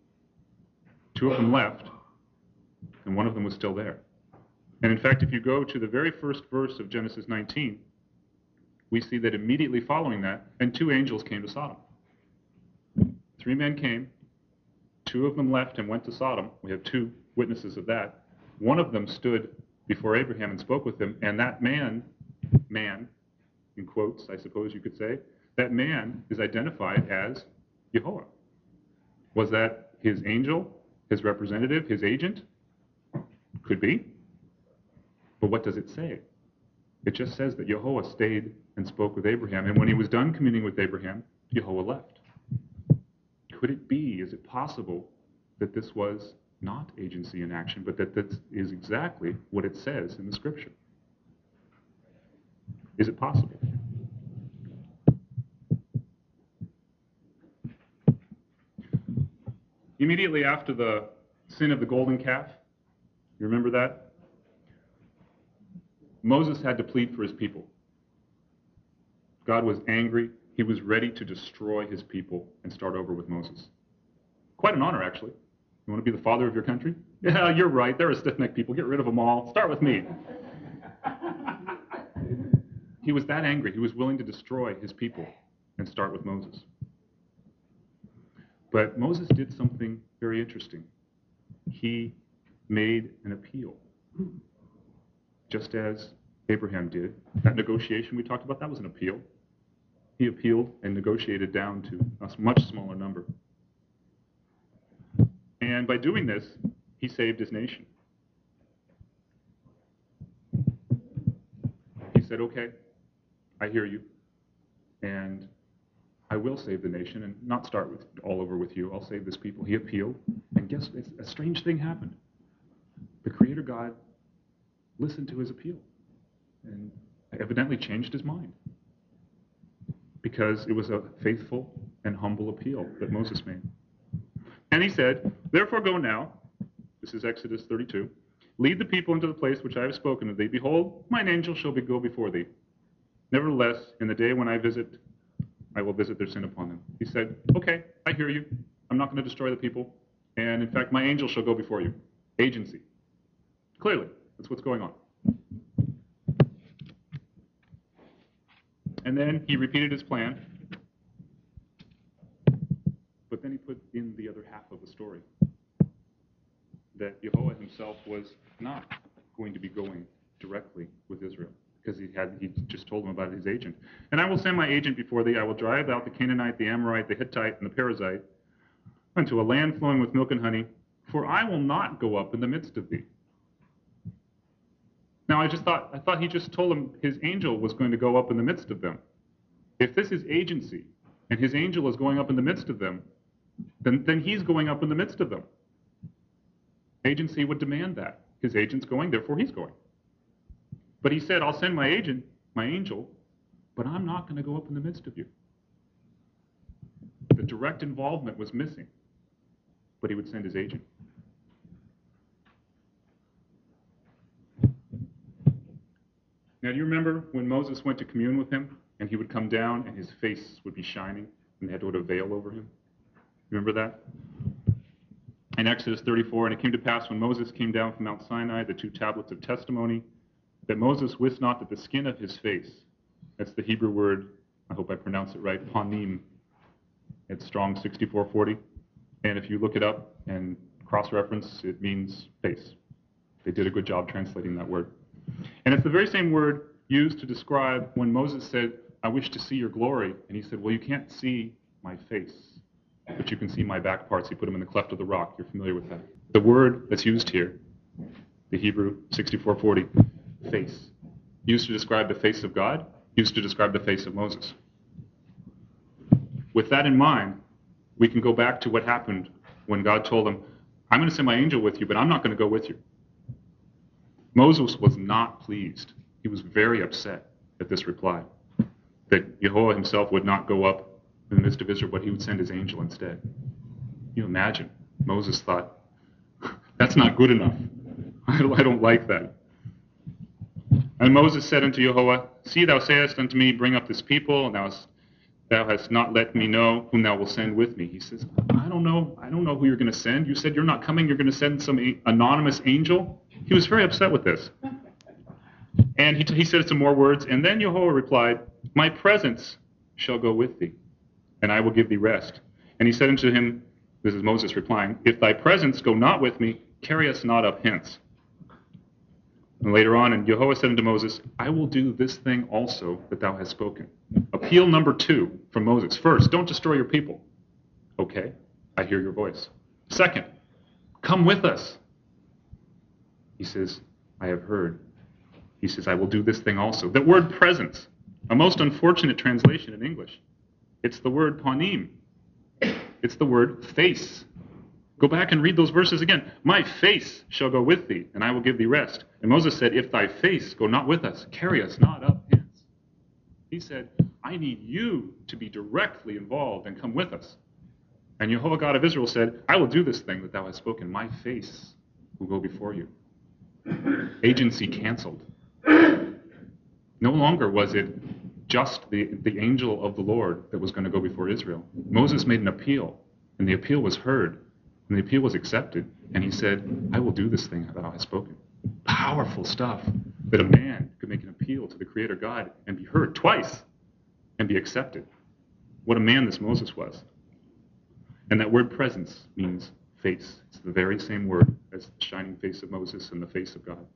Two of them left, and one of them was still there. And in fact, if you go to the very first verse of Genesis 19, we see that immediately following that, and two angels came to Sodom. Three men came, two of them left and went to Sodom. We have two witnesses of that. One of them stood before Abraham and spoke with him, and that man, in quotes, I suppose you could say, that man is identified as Yehovah. Was that his angel, his representative, his agent? Could be. But what does it say? It just says that Yehovah stayed and spoke with Abraham, and when he was done communing with Abraham, Yehovah left. Could it be, is it possible that this was not agency in action, but that this is exactly what it says in the Scripture? Is it possible? Immediately after the sin of the golden calf, you remember that? Moses had to plead for his people. God was angry. He was ready to destroy his people and start over with Moses. Quite an honor, actually. You want to be the father of your country? Yeah, you're right. They're a stiff-necked people. Get rid of them all. Start with me. He was that angry. He was willing to destroy his people and start with Moses. But Moses did something very interesting. He made an appeal, just as Abraham did. That negotiation we talked about, that was an appeal. He appealed and negotiated down to a much smaller number. And by doing this, he saved his nation. He said, okay, I hear you, and I will save the nation and not start with all over with you. I'll save this people. He appealed, and guess what? A strange thing happened. The Creator God listened to his appeal and evidently changed his mind, because it was a faithful and humble appeal that Moses made. And he said, therefore go now, this is Exodus 32, lead the people into the place which I have spoken to thee. Behold, mine angel shall go before thee. Nevertheless, in the day when I will visit their sin upon them. He said, okay, I hear you. I'm not going to destroy the people. And in fact, my angel shall go before you. Agency. Clearly, that's what's going on. And then he repeated his plan. But then he put in the other half of the story, that Yehovah himself was not going to be going directly with Israel, because he just told him about his agent. And I will send my agent before thee. I will drive out the Canaanite, the Amorite, the Hittite, and the Perizzite unto a land flowing with milk and honey, for I will not go up in the midst of thee. Now I thought he just told him his angel was going to go up in the midst of them. If this is agency, and his angel is going up in the midst of them, then he's going up in the midst of them. Agency would demand that. His agent's going, therefore he's going. But he said, I'll send my agent, my angel, but I'm not going to go up in the midst of you. The direct involvement was missing, but he would send his agent. Now, do you remember when Moses went to commune with him, and he would come down, and his face would be shining, and they had to put a veil over him? Remember that? In Exodus 34, and it came to pass when Moses came down from Mount Sinai, the 2 tablets of testimony, that Moses wist not that the skin of his face, that's the Hebrew word, I hope I pronounce it right, panim. It's Strong 6440. And if you look it up and cross-reference, it means face. They did a good job translating that word. And it's the very same word used to describe when Moses said, I wish to see your glory. And he said, well, you can't see my face, but you can see my back parts. He put them in the cleft of the rock. You're familiar with that. The word that's used here, the Hebrew 6440, face, used to describe the face of God, used to describe the face of Moses. With that in mind, we can go back to what happened when God told him, I'm going to send my angel with you, but I'm not going to go with you. Moses was not pleased. He was very upset at this reply, that Yehovah himself would not go up in the midst of Israel, but he would send his angel instead. You imagine, Moses thought, that's not good enough. I don't like that. And Moses said unto Yehovah, see, thou sayest unto me, bring up this people, and thou Thou hast not let me know whom thou wilt send with me. He says, I don't know who you're going to send. You said you're not coming. You're going to send some anonymous angel. He was very upset with this. And he said some more words. And then Yehovah replied, my presence shall go with thee, and I will give thee rest. And he said unto him, this is Moses replying, if thy presence go not with me, carry us not up hence. And later on, and Yehovah said unto Moses, I will do this thing also that thou hast spoken. Appeal number 2 from Moses. First, don't destroy your people. Okay, I hear your voice. Second, come with us. He says, I have heard. He says, I will do this thing also. The word presence, a most unfortunate translation in English. It's the word panim. It's the word face. Go back and read those verses again. My face shall go with thee, and I will give thee rest. And Moses said, if thy face go not with us, carry us not up hence. He said, I need you to be directly involved and come with us. And Yehovah God of Israel said, I will do this thing that thou hast spoken. My face will go before you. Agency canceled. No longer was it just the angel of the Lord that was going to go before Israel. Moses made an appeal, and the appeal was heard. And the appeal was accepted, and he said, I will do this thing that thou hast spoken. Powerful stuff, that a man could make an appeal to the Creator God and be heard twice and be accepted. What a man this Moses was. And that word presence means face. It's the very same word as the shining face of Moses and the face of God.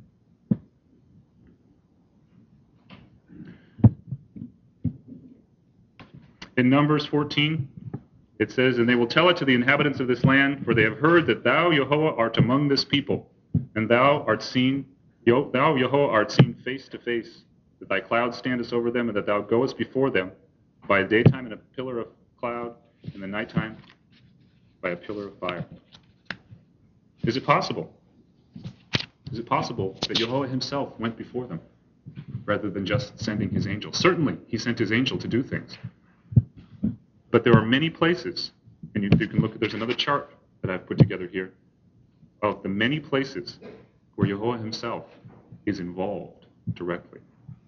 In Numbers 14, it says, and they will tell it to the inhabitants of this land, for they have heard that thou, Yehovah, art among this people, and thou, Yehovah, art seen face to face, that thy cloud standest over them, and that thou goest before them by daytime in a pillar of cloud, and the nighttime by a pillar of fire. Is it possible? Is it possible that Yehovah himself went before them, rather than just sending his angel? Certainly, he sent his angel to do things. But there are many places, and you can look at, there's another chart that I've put together here, of the many places where Yehovah himself is involved directly.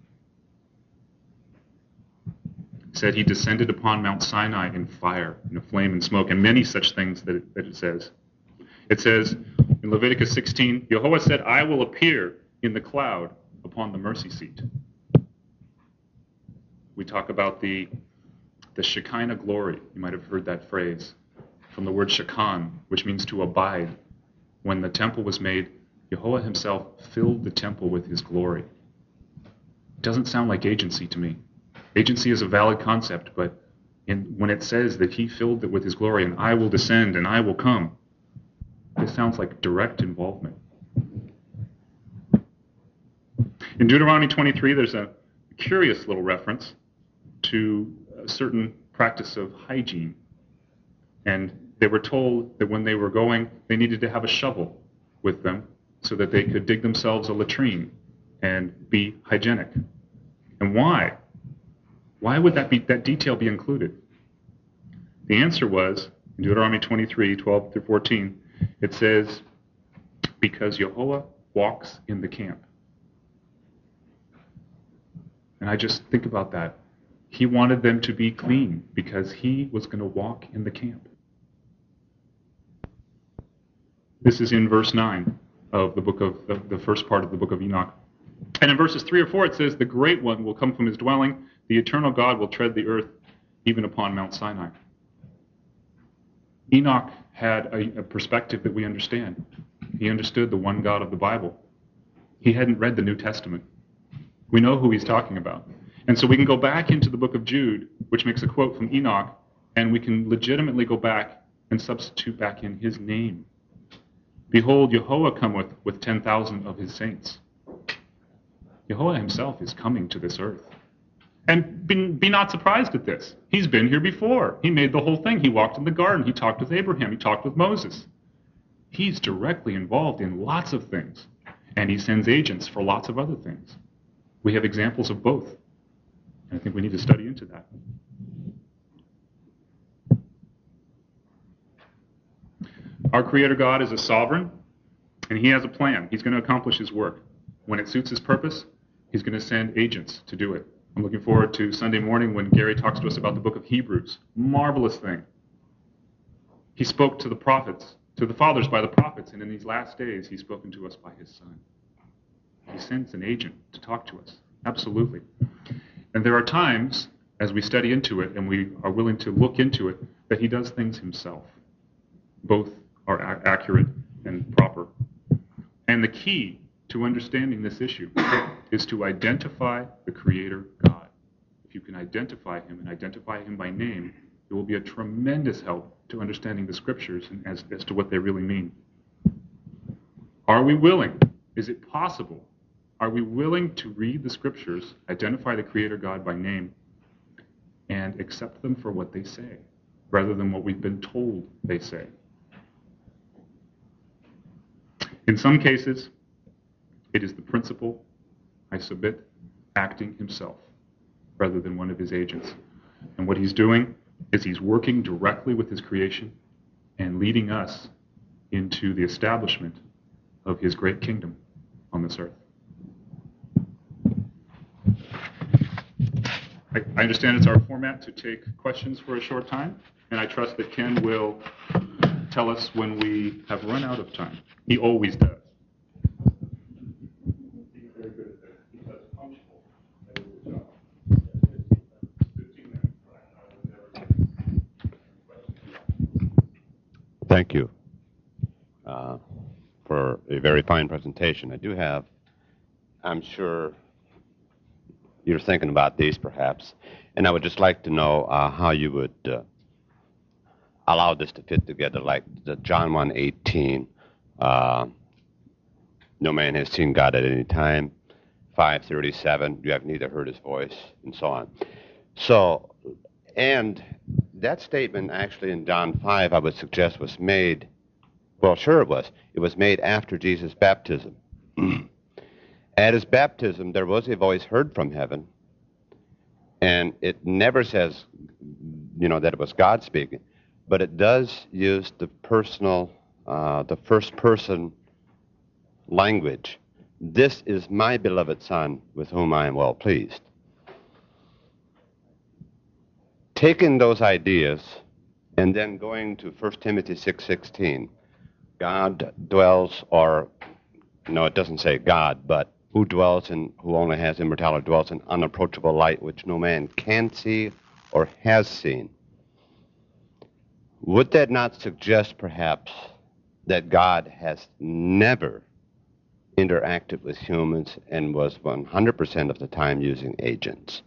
It said he descended upon Mount Sinai in fire, in a flame and smoke, and many such things that it says. It says in Leviticus 16, Yehovah said, I will appear in the cloud upon the mercy seat. We talk about the Shekinah glory. You might have heard that phrase from the word Shekan, which means to abide. When the temple was made, Yehovah himself filled the temple with his glory. It doesn't sound like agency to me. Agency is a valid concept, but when it says that he filled it with his glory and I will descend and I will come, it sounds like direct involvement. In Deuteronomy 23, there's a curious little reference to a certain practice of hygiene. And they were told that when they were going, they needed to have a shovel with them so that they could dig themselves a latrine and be hygienic. And why? Why would that detail be included? The answer was, in Deuteronomy 23, 12 through 14, it says, because Yehovah walks in the camp. And I just think about that. He wanted them to be clean because he was going to walk in the camp. This is in verse 9 of the first part of the book of Enoch. And in verses 3 or 4 it says, the Great One will come from his dwelling, the eternal God will tread the earth, even upon Mount Sinai. Enoch had a perspective that we understand. He understood the one God of the Bible. He hadn't read the New Testament. We know who he's talking about. And so we can go back into the book of Jude, which makes a quote from Enoch, and we can legitimately go back and substitute back in his name. Behold, Yehovah cometh with 10,000 of his saints. Yehovah himself is coming to this earth. And be not surprised at this. He's been here before. He made the whole thing. He walked in the garden. He talked with Abraham. He talked with Moses. He's directly involved in lots of things. And he sends agents for lots of other things. We have examples of both. And I think we need to study into that. Our Creator God is a sovereign, and he has a plan. He's going to accomplish his work. When it suits his purpose, he's going to send agents to do it. I'm looking forward to Sunday morning when Gary talks to us about the book of Hebrews. Marvelous thing. He spoke to the prophets, to the fathers by the prophets, and in these last days, he's spoken to us by his Son. He sends an agent to talk to us. Absolutely. And there are times, as we study into it and we are willing to look into it, that he does things himself. Both are accurate and proper. And the key to understanding this issue is to identify the Creator God. If you can identify him and identify him by name, it will be a tremendous help to understanding the Scriptures and as to what they really mean. Are we willing? Is it possible? Are we willing to read the Scriptures, identify the Creator God by name, and accept them for what they say, rather than what we've been told they say? In some cases, it is the principal, I submit, acting himself, rather than one of his agents. And what he's doing is he's working directly with his creation and leading us into the establishment of his great kingdom on this earth. I understand it's our format to take questions for a short time, and I trust that Ken will tell us when we have run out of time. He always does. He's very good at that. He's punctual. That is his job. 15 minutes. Thank you for a very fine presentation. I do have, I'm sure you're thinking about these perhaps, and I would just like to know how you would allow this to fit together, like the John 1:18, no man has seen God at any time, 5:37, you have neither heard his voice, and so on. So, and that statement actually in John 5, I would suggest, was made, well, sure it was. It was made after Jesus' baptism. At his baptism, there was a voice heard from heaven, and it never says, that it was God speaking, but it does use the personal, the first person language. This is my beloved Son, with whom I am well pleased. Taking those ideas and then going to 1 Timothy 6:16, God dwells, or no, it doesn't say God, but who dwells and who only has immortality dwells in unapproachable light, which no man can see or has seen. Would that not suggest perhaps that God has never interacted with humans and was 100% of the time using agents?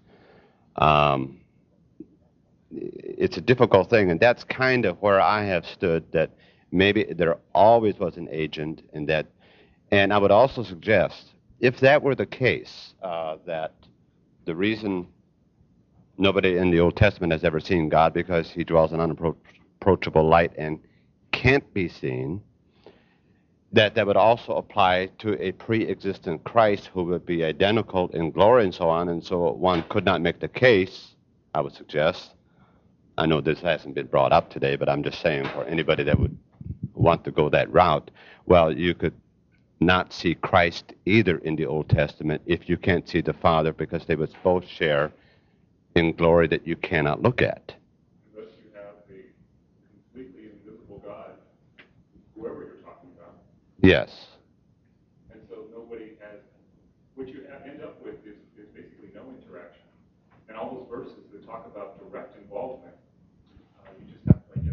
It's a difficult thing, and that's kind of where I have stood, that maybe there always was an agent, and I would also suggest, if that were the case, that the reason nobody in the Old Testament has ever seen God because he dwells in unapproachable light and can't be seen, that would also apply to a pre-existent Christ who would be identical in glory and so on, and so one could not make the case, I would suggest. I know this hasn't been brought up today, but I'm just saying for anybody that would want to go that route, well, you could not see Christ either in the Old Testament if you can't see the Father, because they would both share in glory that you cannot look at. Unless you have a completely invisible God, whoever you're talking about. Yes. And so nobody has, what you end up with is basically no interaction. And all those verses that talk about direct involvement, you just have to,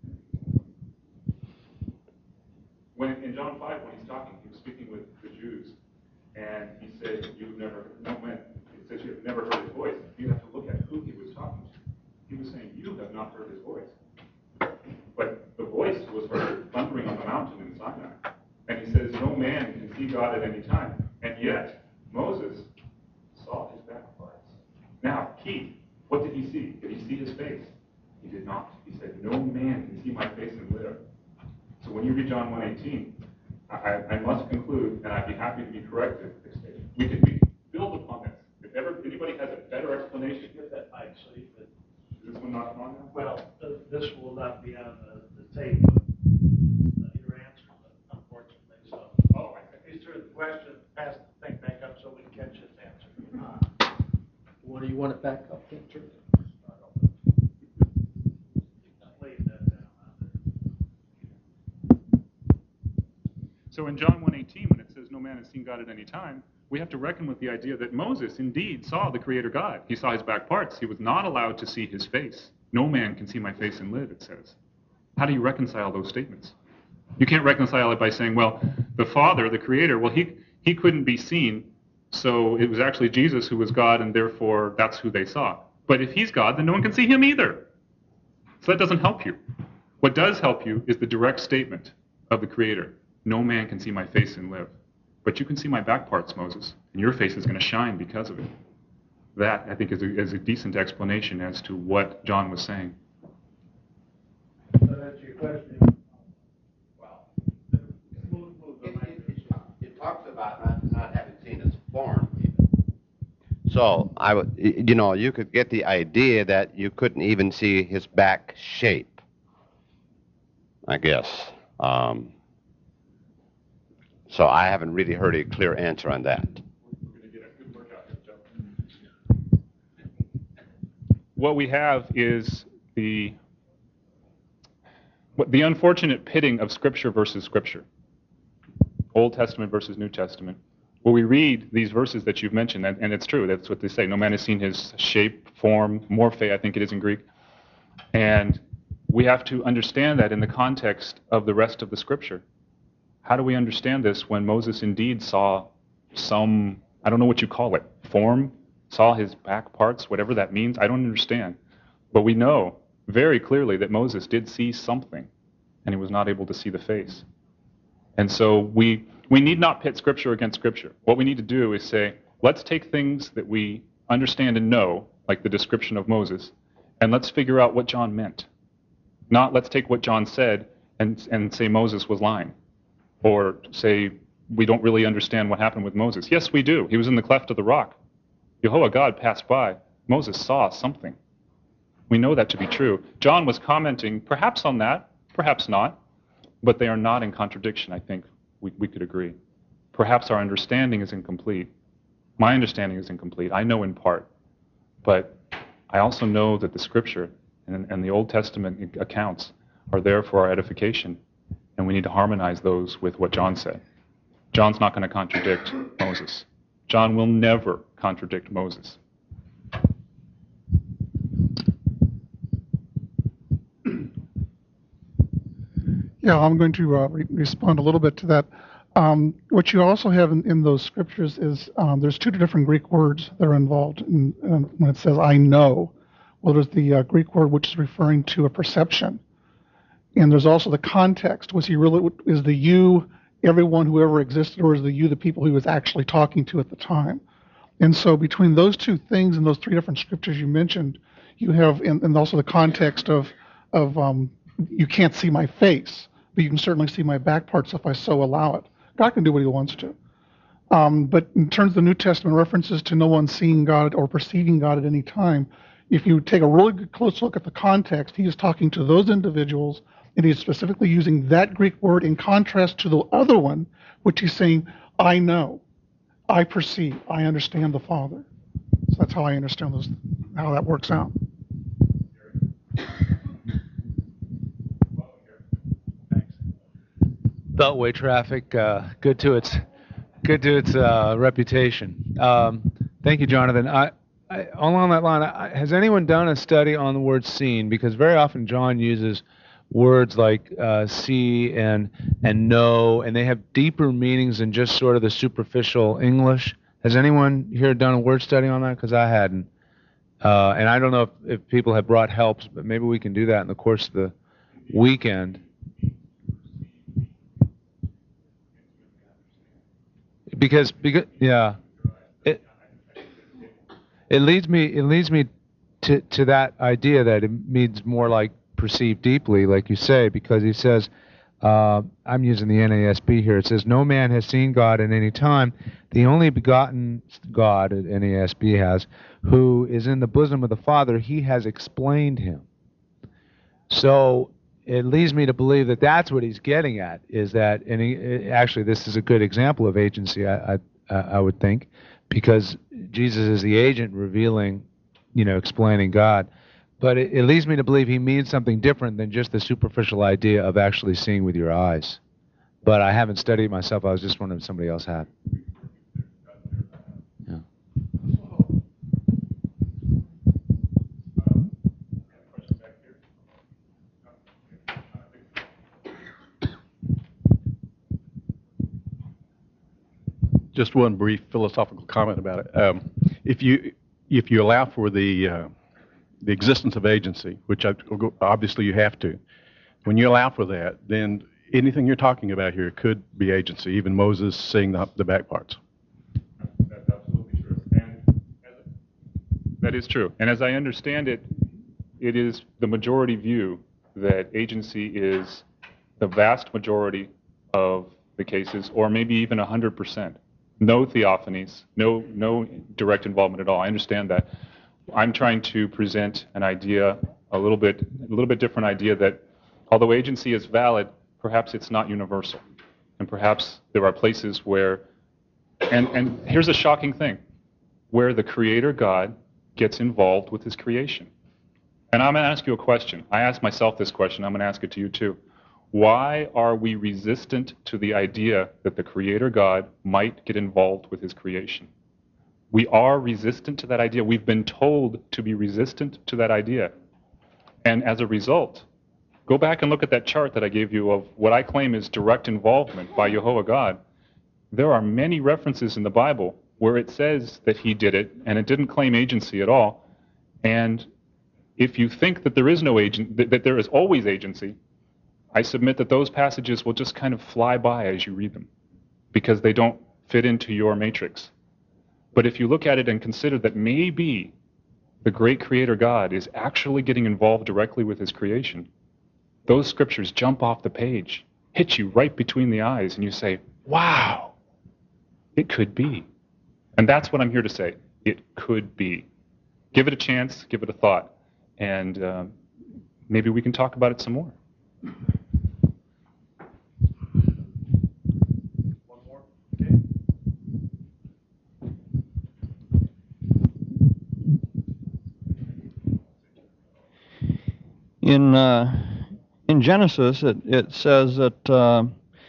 When in John 5, when he's talking, he was speaking with the Jews, and he said, it says you've never heard his voice. You have to look at who he was talking to. He was saying, you have not heard his voice. But the voice was heard thundering on the mountain in Sinai. And he says, no man can see God at any time. And yet, Moses saw his backparts. Now, what did he see? Did he see his face? He did not. He said, no man can see my face and live. So when you read John 1:18, I must conclude, and I'd be happy to be corrected at this stage. We can build upon this. If ever anybody has a better explanation. Get that mic so you could. Is this one not on now? Well, this will not be on the tape, but your answer, unfortunately. So, Oh, I see. he's through the question, pass the thing back up so we can catch his answer. What do you want it back up, Victor? So in John 1:18, when it says no man has seen God at any time, we have to reckon with the idea that Moses indeed saw the Creator God. He saw his back parts. He was not allowed to see his face. No man can see my face and live, it says. How do you reconcile those statements? You can't reconcile it by saying, well, the Father, the Creator, well, he couldn't be seen, so it was actually Jesus who was God, and therefore that's who they saw. But if he's God, then no one can see him either. So that doesn't help you. What does help you is the direct statement of the Creator. No man can see my face and live. But you can see my back parts, Moses, and your face is going to shine because of it. That, I think, is a decent explanation as to what John was saying. So that's your question. Well, it talks about not having seen his form. So you could get the idea that you couldn't even see his back shape, I guess. So I haven't really heard a clear answer on that. What we have is the unfortunate pitting of Scripture versus Scripture, Old Testament versus New Testament. Where we read these verses that you've mentioned, and it's true, that's what they say. No man has seen his shape, form, morphe, I think it is in Greek. And we have to understand that in the context of the rest of the Scripture. How do we understand this when Moses indeed saw some, I don't know what you call it, form, saw his back parts, whatever that means? I don't understand. But we know very clearly that Moses did see something, and he was not able to see the face. And so we need not pit Scripture against Scripture. What we need to do is say, let's take things that we understand and know, like the description of Moses, and let's figure out what John meant. Not let's take what John said and say Moses was lying. Or say we don't really understand what happened with Moses. Yes, we do. He was in the cleft of the rock. Jehovah God passed by. Moses saw something. We know that to be true. John was commenting perhaps on that, perhaps not, but they are not in contradiction, I think we could agree. Perhaps our understanding is incomplete. My understanding is incomplete. I know in part. But I also know that the Scripture and the Old Testament accounts are there for our edification. And we need to harmonize those with what John said. John's not going to contradict Moses. John will never contradict Moses. Yeah, I'm going to respond a little bit to that. What you also have in those scriptures is there's two different Greek words that are involved when it says, I know. Well, there's the Greek word which is referring to a perception. And there's also the context. Is the you everyone who ever existed, or is the you the people he was actually talking to at the time? And so between those two things and those three different scriptures you mentioned, you have, and also the context of you can't see my face, but you can certainly see my back parts if I so allow it. God can do what he wants to. But in terms of the New Testament references to no one seeing God or perceiving God at any time, if you take a really good close look at the context, he is talking to those individuals, and he's specifically using that Greek word in contrast to the other one, which he's saying, I know, I perceive, I understand the Father. So that's how I understand how that works out. Beltway traffic, good to its reputation. Thank you, Jonathan. Along that line, has anyone done a study on the word seen? Because very often John uses words like see and know, and they have deeper meanings than just sort of the superficial English. Has anyone here done a word study on that? Because I hadn't. And I don't know if people have brought helps, but maybe we can do that in the course of the weekend. Because yeah, it leads me to that idea that it means more like perceive deeply, like you say, because he says, I'm using the NASB here. It says, no man has seen God at any time. The only begotten God, NASB has, who is in the bosom of the Father, he has explained him. So it leads me to believe that that's what he's getting at, is that, and actually this is a good example of agency, I would think, because Jesus is the agent revealing explaining God. But it leads me to believe he means something different than just the superficial idea of actually seeing with your eyes. But I haven't studied myself. I was just wondering if somebody else had. Yeah. Just one brief philosophical comment about it. If you allow for the existence of agency, which obviously you have to, when you allow for that, then anything you're talking about here could be agency. Even Moses seeing the back parts. That's absolutely true. And that is true. And as I understand it, it is the majority view that agency is the vast majority of the cases, or maybe even 100%. No theophanies, no direct involvement at all. I understand that. I'm trying to present an idea, a little bit different idea, that although agency is valid, perhaps it's not universal, and perhaps there are places where, and here's a shocking thing, where the Creator God gets involved with His creation. And I'm going to ask you a question. I asked myself this question. I'm going to ask it to you too. Why are we resistant to the idea that the Creator God might get involved with His creation? We are resistant to that idea. We've been told to be resistant to that idea. And as a result, go back and look at that chart that I gave you of what I claim is direct involvement by Jehovah God. There are many references in the Bible where it says that He did it, and it didn't claim agency at all. And if you think that there is no that there is always agency, I submit that those passages will just kind of fly by as you read them, because they don't fit into your matrix. But if you look at it and consider that maybe the great Creator God is actually getting involved directly with His creation, those scriptures jump off the page, hit you right between the eyes, and you say, wow, it could be. And that's what I'm here to say. It could be. Give it a chance, give it a thought, and maybe we can talk about it some more. In Genesis, it says that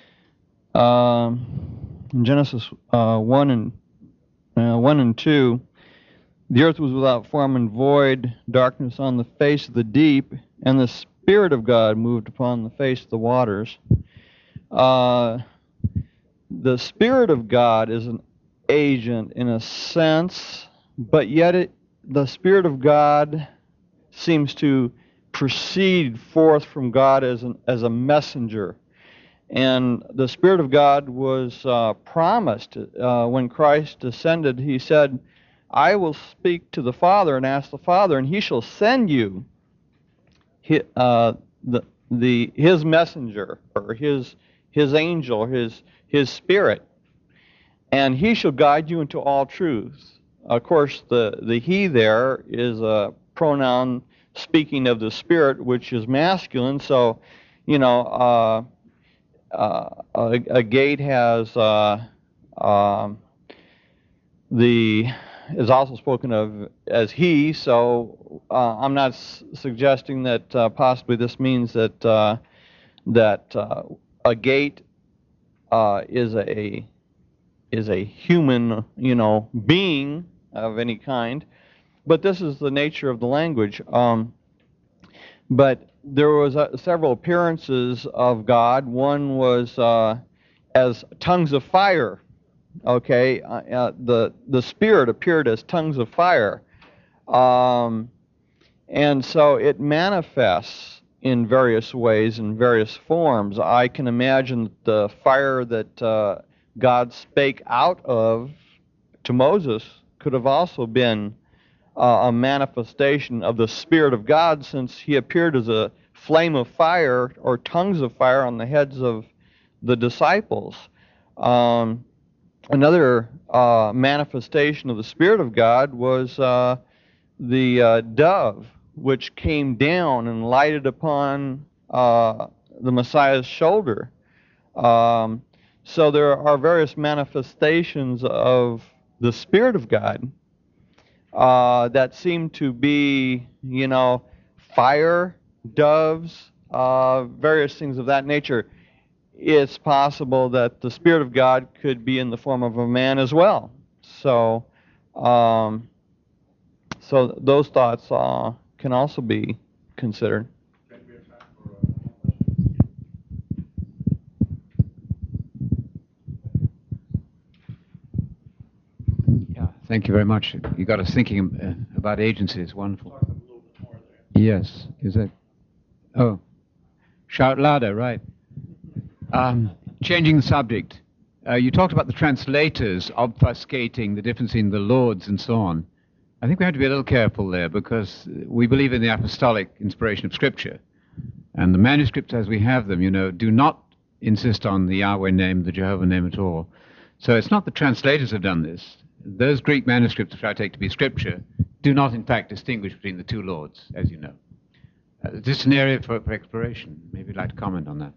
in Genesis 1 and 2, the earth was without form and void, darkness on the face of the deep, and the Spirit of God moved upon the face of the waters. The Spirit of God is an agent in a sense, but yet the Spirit of God seems to proceed forth from God as a messenger. And the Spirit of God was promised when Christ ascended. He said, I will speak to the Father and ask the Father, and He shall send you His messenger, or His angel, His Spirit, and He shall guide you into all truth. Of course, the He there is a pronoun speaking of the Spirit, which is masculine. So, a gate has is also spoken of as he. So I'm not suggesting that possibly this means that a gate is a human, being of any kind. But this is the nature of the language. But there was several appearances of God. One was as tongues of fire. Okay, the Spirit appeared as tongues of fire, and so it manifests in various ways, in various forms. I can imagine the fire that God spake out of to Moses could have also been a manifestation of the Spirit of God, since He appeared as a flame of fire or tongues of fire on the heads of the disciples. Another manifestation of the Spirit of God was the dove, which came down and lighted upon the Messiah's shoulder. So there are various manifestations of the Spirit of God. that seem to be, fire, doves, various things of that nature, it's possible that the Spirit of God could be in the form of a man as well. So, so those thoughts can also be considered. Yeah, thank you very much. You got us thinking about agency. It's wonderful. Yes, is it? Oh, shout louder, right? Changing the subject. You talked about the translators obfuscating the difference in the Lords and so on. I think we have to be a little careful there because we believe in the apostolic inspiration of Scripture. And the manuscripts as we have them, do not insist on the Yahweh name, the Jehovah name at all. So it's not the translators have done this. Those Greek manuscripts, which I take to be Scripture, do not in fact distinguish between the two Lords, as you know. This is an area for exploration. Maybe you'd like to comment on that.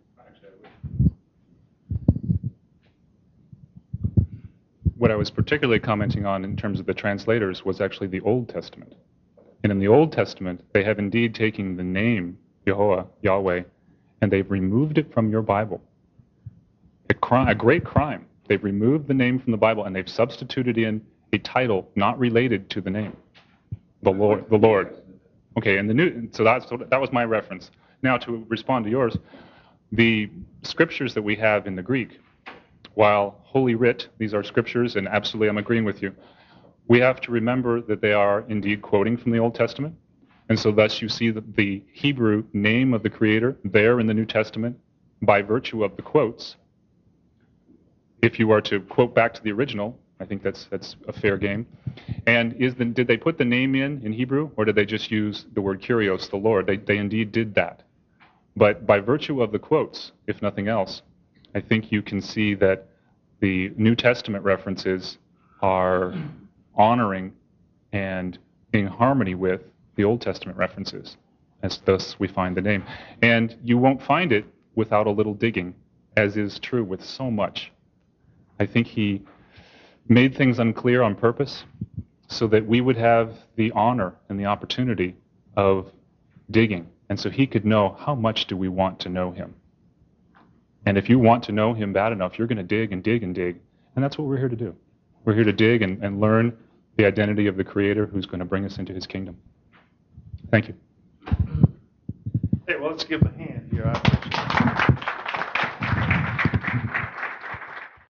What I was particularly commenting on in terms of the translators was actually the Old Testament. And in the Old Testament, they have indeed taken the name Yahweh, and they've removed it from your Bible. A great crime. They've removed the name from the Bible, and they've substituted in a title not related to the name, the Lord. Okay, and so that was my reference. Now to respond to yours, the scriptures that we have in the Greek, while Holy Writ, these are scriptures, and absolutely I'm agreeing with you, we have to remember that they are indeed quoting from the Old Testament. And so thus you see the Hebrew name of the Creator there in the New Testament by virtue of the quotes. If you are to quote back to the original, I think that's a fair game. And did they put the name in Hebrew, or did they just use the word Kyrios, the Lord? They indeed did that. But by virtue of the quotes, if nothing else, I think you can see that the New Testament references are honoring and in harmony with the Old Testament references, as thus we find the name. And you won't find it without a little digging, as is true with so much. I think he made things unclear on purpose so that we would have the honor and the opportunity of digging. And so he could know how much do we want to know him. And if you want to know him bad enough, you're going to dig and dig and dig. And that's what we're here to do. We're here to dig and learn the identity of the Creator who's going to bring us into his kingdom. Thank you. Hey, well, let's give a hand here.